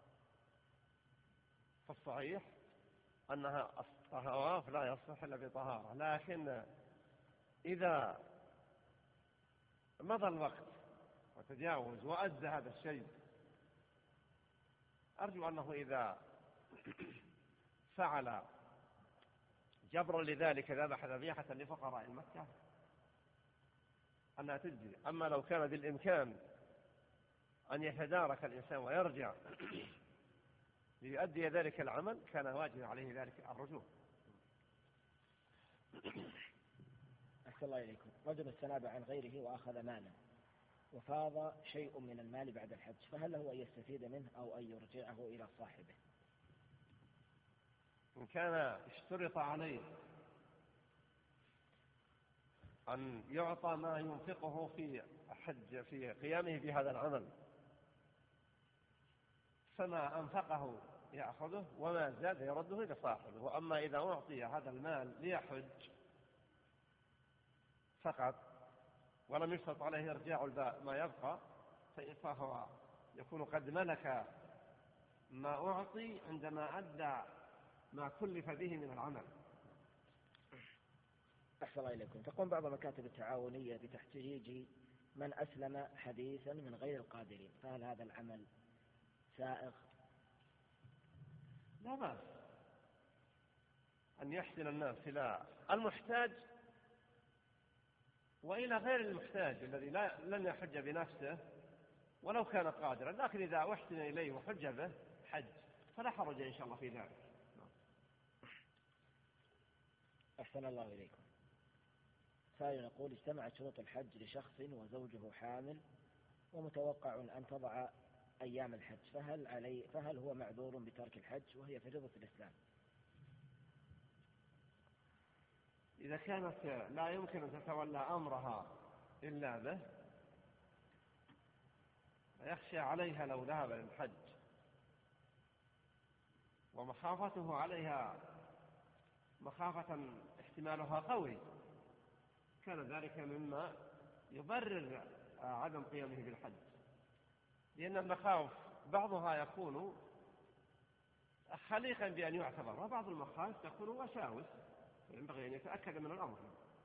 Speaker 2: فالصحيح أنها الطواف لا يصح إلا بطهارة، لكن إذا مضى الوقت وتجاوز وأدى هذا الشيء، أرجو أنه إذا فعل جبرا لذلك ذبح ذبيحة لفقراء مكة أنها تجزي. أما لو كان بالإمكان أن يتدارك الإنسان ويرجع ليؤدي ذلك العمل كان واجب عليه ذلك الرجوع.
Speaker 1: أحسن الله إليكم. رجل استناب عن غيره وأخذ مالا وفاض شيء من المال بعد الحج، فهل له أن يستفيد منه أو أن يرجعه إلى صاحبه؟
Speaker 2: إن كان اشترط عليه أن يعطى ما ينفقه في حج في قيامه بهذا العمل فما أنفقه يأخذه وما زاد يرده إلى صاحبه. وأما إذا أعطي هذا المال ليحج فقط ولم يشترط عليه إرجاع ما يبقى فهو يكون قد ملك ما أعطي عندما أدى ما كلف به من العمل.
Speaker 1: أحسن الله إليكم. تقوم بعض المكاتب التعاونية بتحجيج من أسلم حديثا من غير القادرين، فهل هذا العمل سائغ؟
Speaker 2: لا بأس أن يحسن الناس إلى المحتاج وإلى غير المحتاج الذي لا لن يحج بنفسه ولو كان قادرا، لكن إذا أحسن إليه وحج به حج فلا حرج إن شاء الله في ذلك.
Speaker 1: أحسن الله إليكم. سائل يقول: اجتمعت شروط الحج لشخص وزوجه حامل ومتوقع أن تضع أيام الحج، فهل علي فهل هو معذور بترك الحج وهي فريضة الإسلام؟
Speaker 2: إذا كانت لا يمكن أن تتولى أمرها إلا به يخشى عليها لو ذهب للحج ومخافته عليها مخافة احتمالها قوي، كان ذلك مما يبرر عدم قيامه بالحج، لأن المخاوف بعضها يكون خليقا بأن يعتبر وبعض المخاوف تكون وساوس، ينبغي أن يتأكد من الأمر.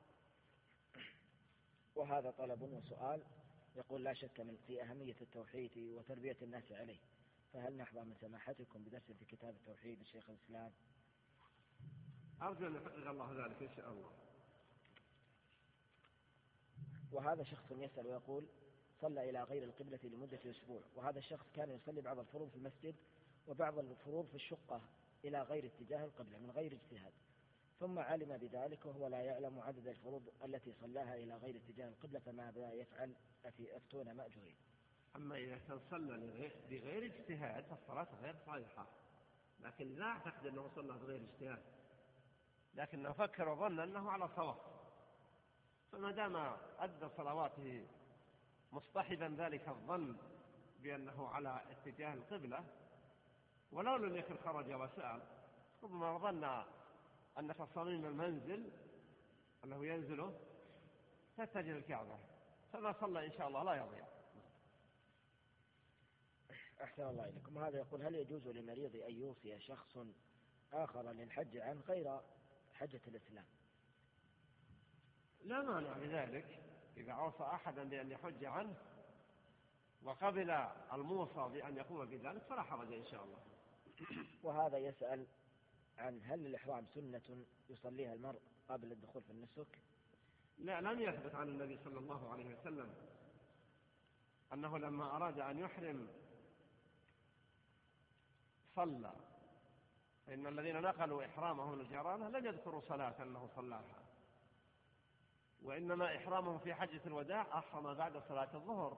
Speaker 1: وهذا طلب وسؤال يقول: لا شك من في أهمية التوحيد وتربية الناس عليه، فهل نحظى من سماحتكم بدرس في كتاب التوحيد لشيخ الإسلام؟
Speaker 2: أرجو أن يحقق الله ذلك إن شاء الله.
Speaker 1: وهذا شخص يسأل ويقول: صلى إلى غير القبلة لمدة أسبوع، وهذا الشخص كان يصلي بعض الفروض في المسجد وبعض الفروض في الشقة إلى غير اتجاه القبلة من غير اجتهاد، ثم علم بذلك وهو لا يعلم عدد الفروض التي صلاها إلى غير اتجاه القبلة، فماذا يفعل؟ أفتون مأجورين.
Speaker 2: أما إذا كان صلى بغير اجتهاد فالصلاة غير صحيحة، لكن لا أعتقد أنه صلى بغير اجتهاد، لكنه فكر وظن أنه على صواب، فما دام أدى صلواته مصطحبا ذلك الظن بأنه على اتجاه القبلة ولو لم يكن خرج وسأل، ربما ظن أنك صميم المنزل أنه ينزله تتجه الكعبة، فما صلى إن شاء الله لا يضيع.
Speaker 1: أحسن الله إليكم. هذا يقول: هل يجوز لمريض أن يوصي شخص آخر للحج عن غير حجة الإسلام؟
Speaker 2: لا مانع بذلك، إذا أوصى أحدا بأن يحج عنه وقبل الموصى بأن يقوم بذلك فلا حرج إن شاء الله.
Speaker 1: وهذا يسأل عن: هل الإحرام سنة يصليها المرء قبل الدخول في النسك؟
Speaker 2: لا، لم يثبت عن النبي صلى الله عليه وسلم أنه لما أراد أن يحرم صلى، فإن الذين نقلوا إحرامه من الجيرانة لم يذكروا صلاة أنه صلاها، وإنما إحرامه في حجة الوداع أحرم بعد صلاة الظهر.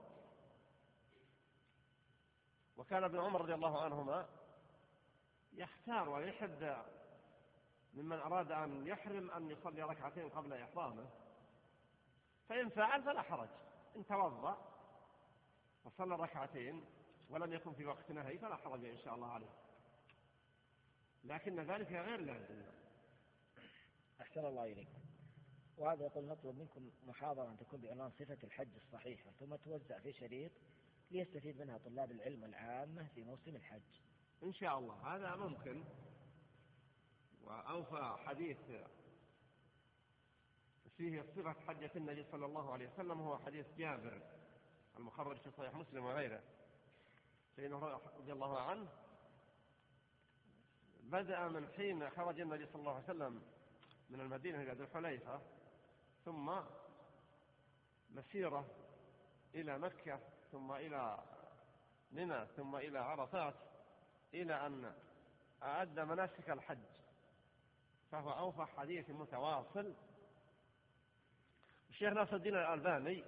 Speaker 2: وكان ابن عمر رضي الله عنهما يختار ويحب ممن أراد أن يحرم أن يصلي ركعتين قبل إحرامه، فإن فعل فلا حرج، إن توضأ وصلى ركعتين ولم يكن في وقت نهي فلا حرج إن شاء الله عليه، لكن ذلك غير لازم.
Speaker 1: أحسن الله إليكم. وهذا يقول: نطلب منكم محاضرة تكون بعنوان صفة الحج الصحيحة ثم توزع في شريط ليستفيد منها طلاب العلم العامة في موسم الحج.
Speaker 2: إن شاء الله هذا ممكن. وأوفى حديث فيه صفة حجة النبي صلى الله عليه وسلم هو حديث جابر المخرج في صحيح مسلم وغيره، فإنه رضي الله عنه بدأ من حين خرج النبي صلى الله عليه وسلم من المدينة إلى ذو الحليفة، ثم مسيرة إلى مكة، ثم إلى منى، ثم إلى عرفات، إلى أن أعد مناسك الحج، فهو أوفى حديث متواصل. الشيخ ناصر الدين الألباني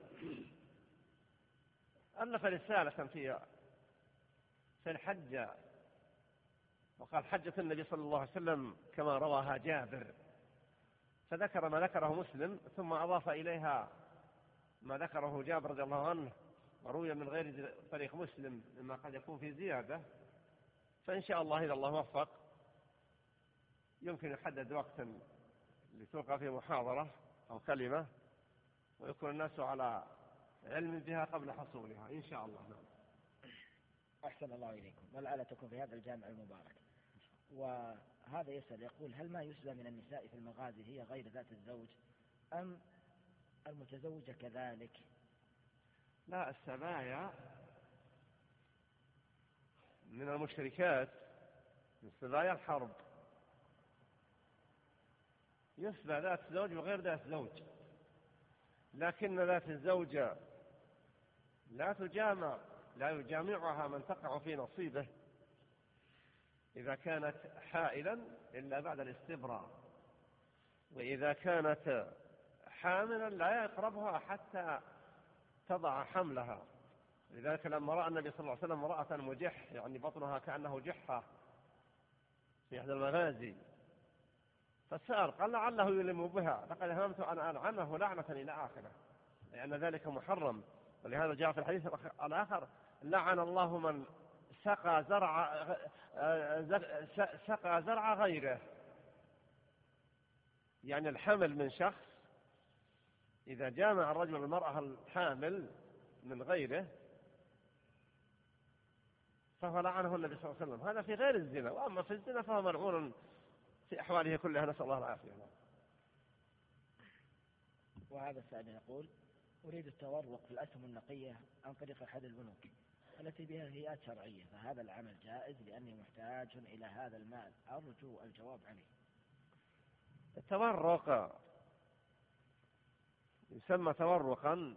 Speaker 2: ألف رسالة في في الحج، وقال حجة النبي صلى الله عليه وسلم كما رواها جابر، فذكر ما ذكره مسلم، ثم أضاف إليها ما ذكره جابر رضي الله عنه، وروي من غير طريق مسلم مما قد يكون في زيادة. فإن شاء الله إذا الله وفق يمكن يحدد وقتا لتلقى في محاضرة أو كلمة، ويكون الناس على علم بها قبل حصولها إن شاء الله. نعم.
Speaker 1: أحسن الله إليكم، ولعل تكون في هذا الجامع المبارك. وهذا يسأل يقول: هل ما يسلى من النساء في المغازي هي غير ذات الزوج أم المتزوجة كذلك؟
Speaker 2: لا، السبايا من المشركات، من سبايا الحرب، يسبى ذات زوج وغير ذات زوج، لكن ذات الزوجة لا تجامع، لا يجامعها من تقع في نصيبه إذا كانت حائلا إلا بعد الاستبراء، وإذا كانت حاملا لا يقربها حتى تضع حملها. لذلك لما رأى النبي صلى الله عليه وسلم امرأة مجح، يعني بطنها كأنه جحة، في إحدى المغازي، فسأل قال لعله يلم بها، لقد هممت أن ألعنه لعنة إلى آخره، لأن ذلك محرم. ولهذا جاء في الحديث الآخر: لعن الله من سقى زرع سقى زرع غيره. يعني الحمل من شخص، إذا جامع الرجل المرأة الحامل من غيره فهو لعنه النبي صلى الله عليه وسلم. هذا في غير الزنا، وأما في الزنا فهو ملعون في أحواله كلها، نسأل الله العافية.
Speaker 1: وهذا السائل يقول: أريد التورق في الأسهم النقية عن طريق أحد البنوك التي بها هيئات شرعية، فهذا العمل جائز لأني محتاج إلى هذا المال؟ أرجو الجواب عليه.
Speaker 2: التورق يسمى تورقا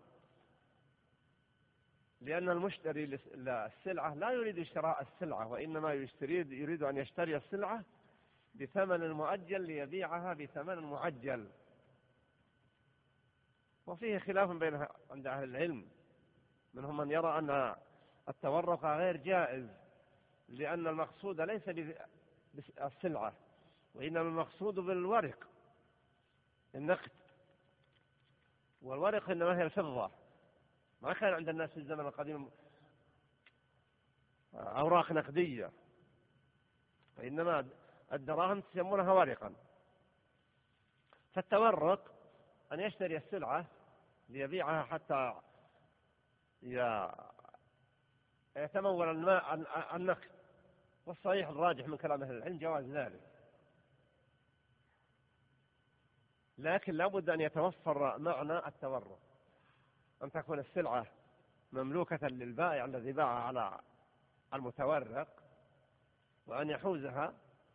Speaker 2: لأن المشتري للسلعة لا يريد شراء السلعة، وإنما يريد يريد أن يشتري السلعة بثمن مؤجل ليبيعها بثمن معجل. وفيه خلاف بين عند أهل العلم، منهم من يرى أن التورق غير جائز لأن المقصود ليس بالسلعة، وإنما المقصود بالورق النقد، والورق إنما هي الفضة. ما كان عند الناس في الزمن القديم أوراق نقدية، وإنما الدراهم تسمونها ورقا. فالتورق أن يشتري السلعة ليبيعها حتى يتمول الماء النقد، والصحيح الراجح من كلام أهل العلم جواز ذلك، لكن لابد أن يتوفر معنى التورق، أن تكون السلعة مملوكة للبائع الذي باع على المتورق، وأن يحوزها،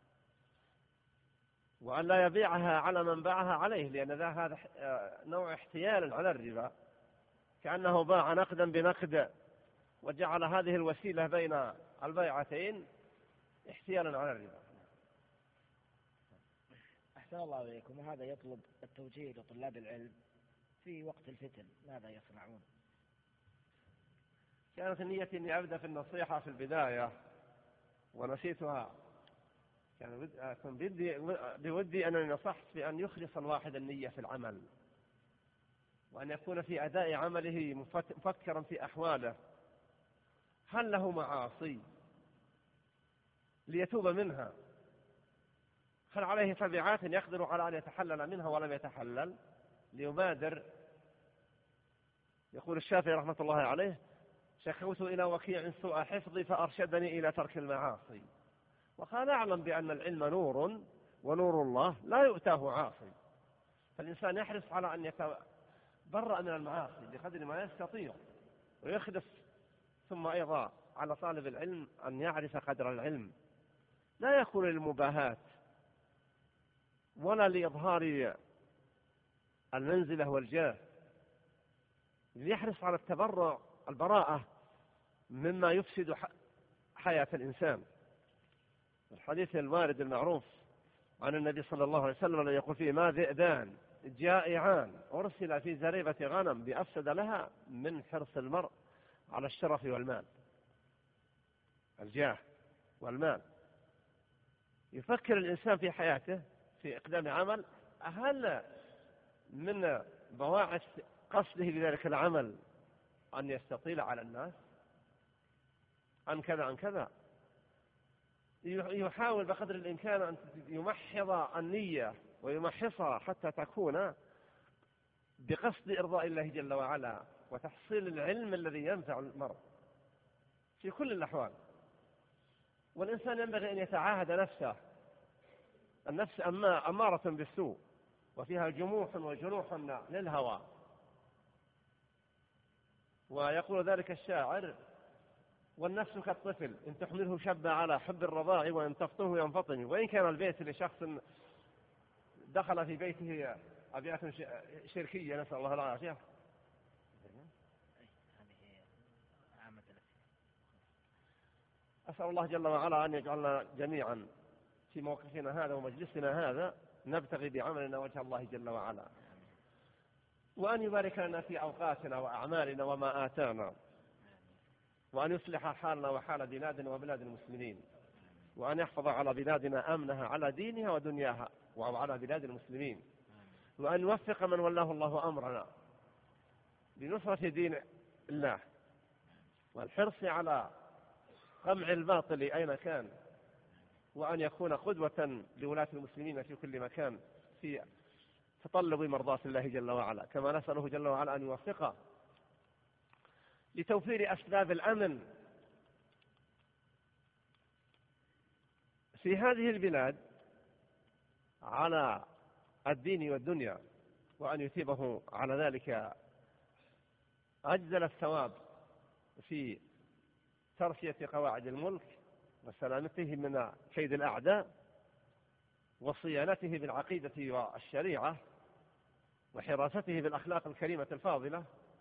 Speaker 2: وأن لا يبيعها على من باعها عليه، لأن هذا نوع احتيال على الربا، كأنه باع نقدا بنقد وجعل هذه الوسيلة بين البيعتين احتيالا على الربا.
Speaker 1: أحسن الله إليكم. وهذا يطلب التوجيه لطلاب العلم في وقت الفتن، ماذا يصنعون؟
Speaker 2: كانت نيتي أني أبدأ في النصيحة في البداية ونسيتها. كان بدي بودي أنني نصحت بأن يخلص الواحد النية في العمل، وأن يكون في أداء عمله مفكرا في أحواله، هل له معاصي ليتوب منها؟ هل عليه تبعات يقدر على أن يتحلل منها ولم يتحلل ليبادر؟ يقول الشافعي رحمة الله عليه: شكوت إلى وكيع سوء حفظي فأرشدني إلى ترك المعاصي. وقال: أعلم بأن العلم نور، ونور الله لا يؤتاه عاصي. فالإنسان يحرص على أن يتبرأ من المعاصي بقدر ما يستطيع ويخلص. ثم أيضا على طالب العلم أن يعرف قدر العلم، لا يكون للمباهات، ولا لإظهار المنزلة والجاه، ليحرص على التبرع البراءة مما يفسد حياة الإنسان. الحديث الوارد المعروف عن النبي صلى الله عليه وسلم الذي يقول فيه: ما ذئبان جائعان أرسل في زريبة غنم بأفسد لها من حرص المرء على الشرف والمال. الجاه والمال. يفكر الإنسان في حياته في إقدام عمل، هل من بواعث قصده بذلك العمل أن يستطيل على الناس عن كذا عن كذا؟ يحاول بقدر الإمكان أن يمحض النية ويمحصها حتى تكون بقصد إرضاء الله جل وعلا وتحصيل العلم الذي ينفع المرء في كل الأحوال. والإنسان ينبغي أن يتعاهد نفسه. النفس أمارة بالسوء وفيها جموح وجنوح للهوى، ويقول ذلك الشاعر: والنفس كالطفل إن تحمله شب على حب الرضاع وإن تفطه ينفطم. وإن كان البيت لشخص دخل في بيته أبيات شركية، نسأل الله العافية، أسأل الله جل وعلا أن يجعلنا جميعا في موقفنا هذا ومجلسنا هذا نبتغي بعملنا وجه الله جل وعلا، وأن يبارك لنا في أوقاتنا وأعمالنا وما آتانا، وأن يصلح حالنا وحال بلادنا وبلاد المسلمين، وأن يحفظ على بلادنا أمنها على دينها ودنياها وعلى بلاد المسلمين، وأن يوفق من ولاه الله أمرنا لنصرة دين الله والحرص على قمع الباطل أين كان، وأن يكون قدوة لولاة المسلمين في كل مكان في تطلب مرضاة الله جل وعلا، كما نسأله جل وعلا أن يوفقه لتوفير أسباب الأمن في هذه البلاد على الدين والدنيا، وأن يثيبه على ذلك أجزل الثواب في ترسية قواعد الملك وسلامته من كيد الأعداء وصيانته بالعقيدة والشريعة وحراسته بالأخلاق الكريمة الفاضلة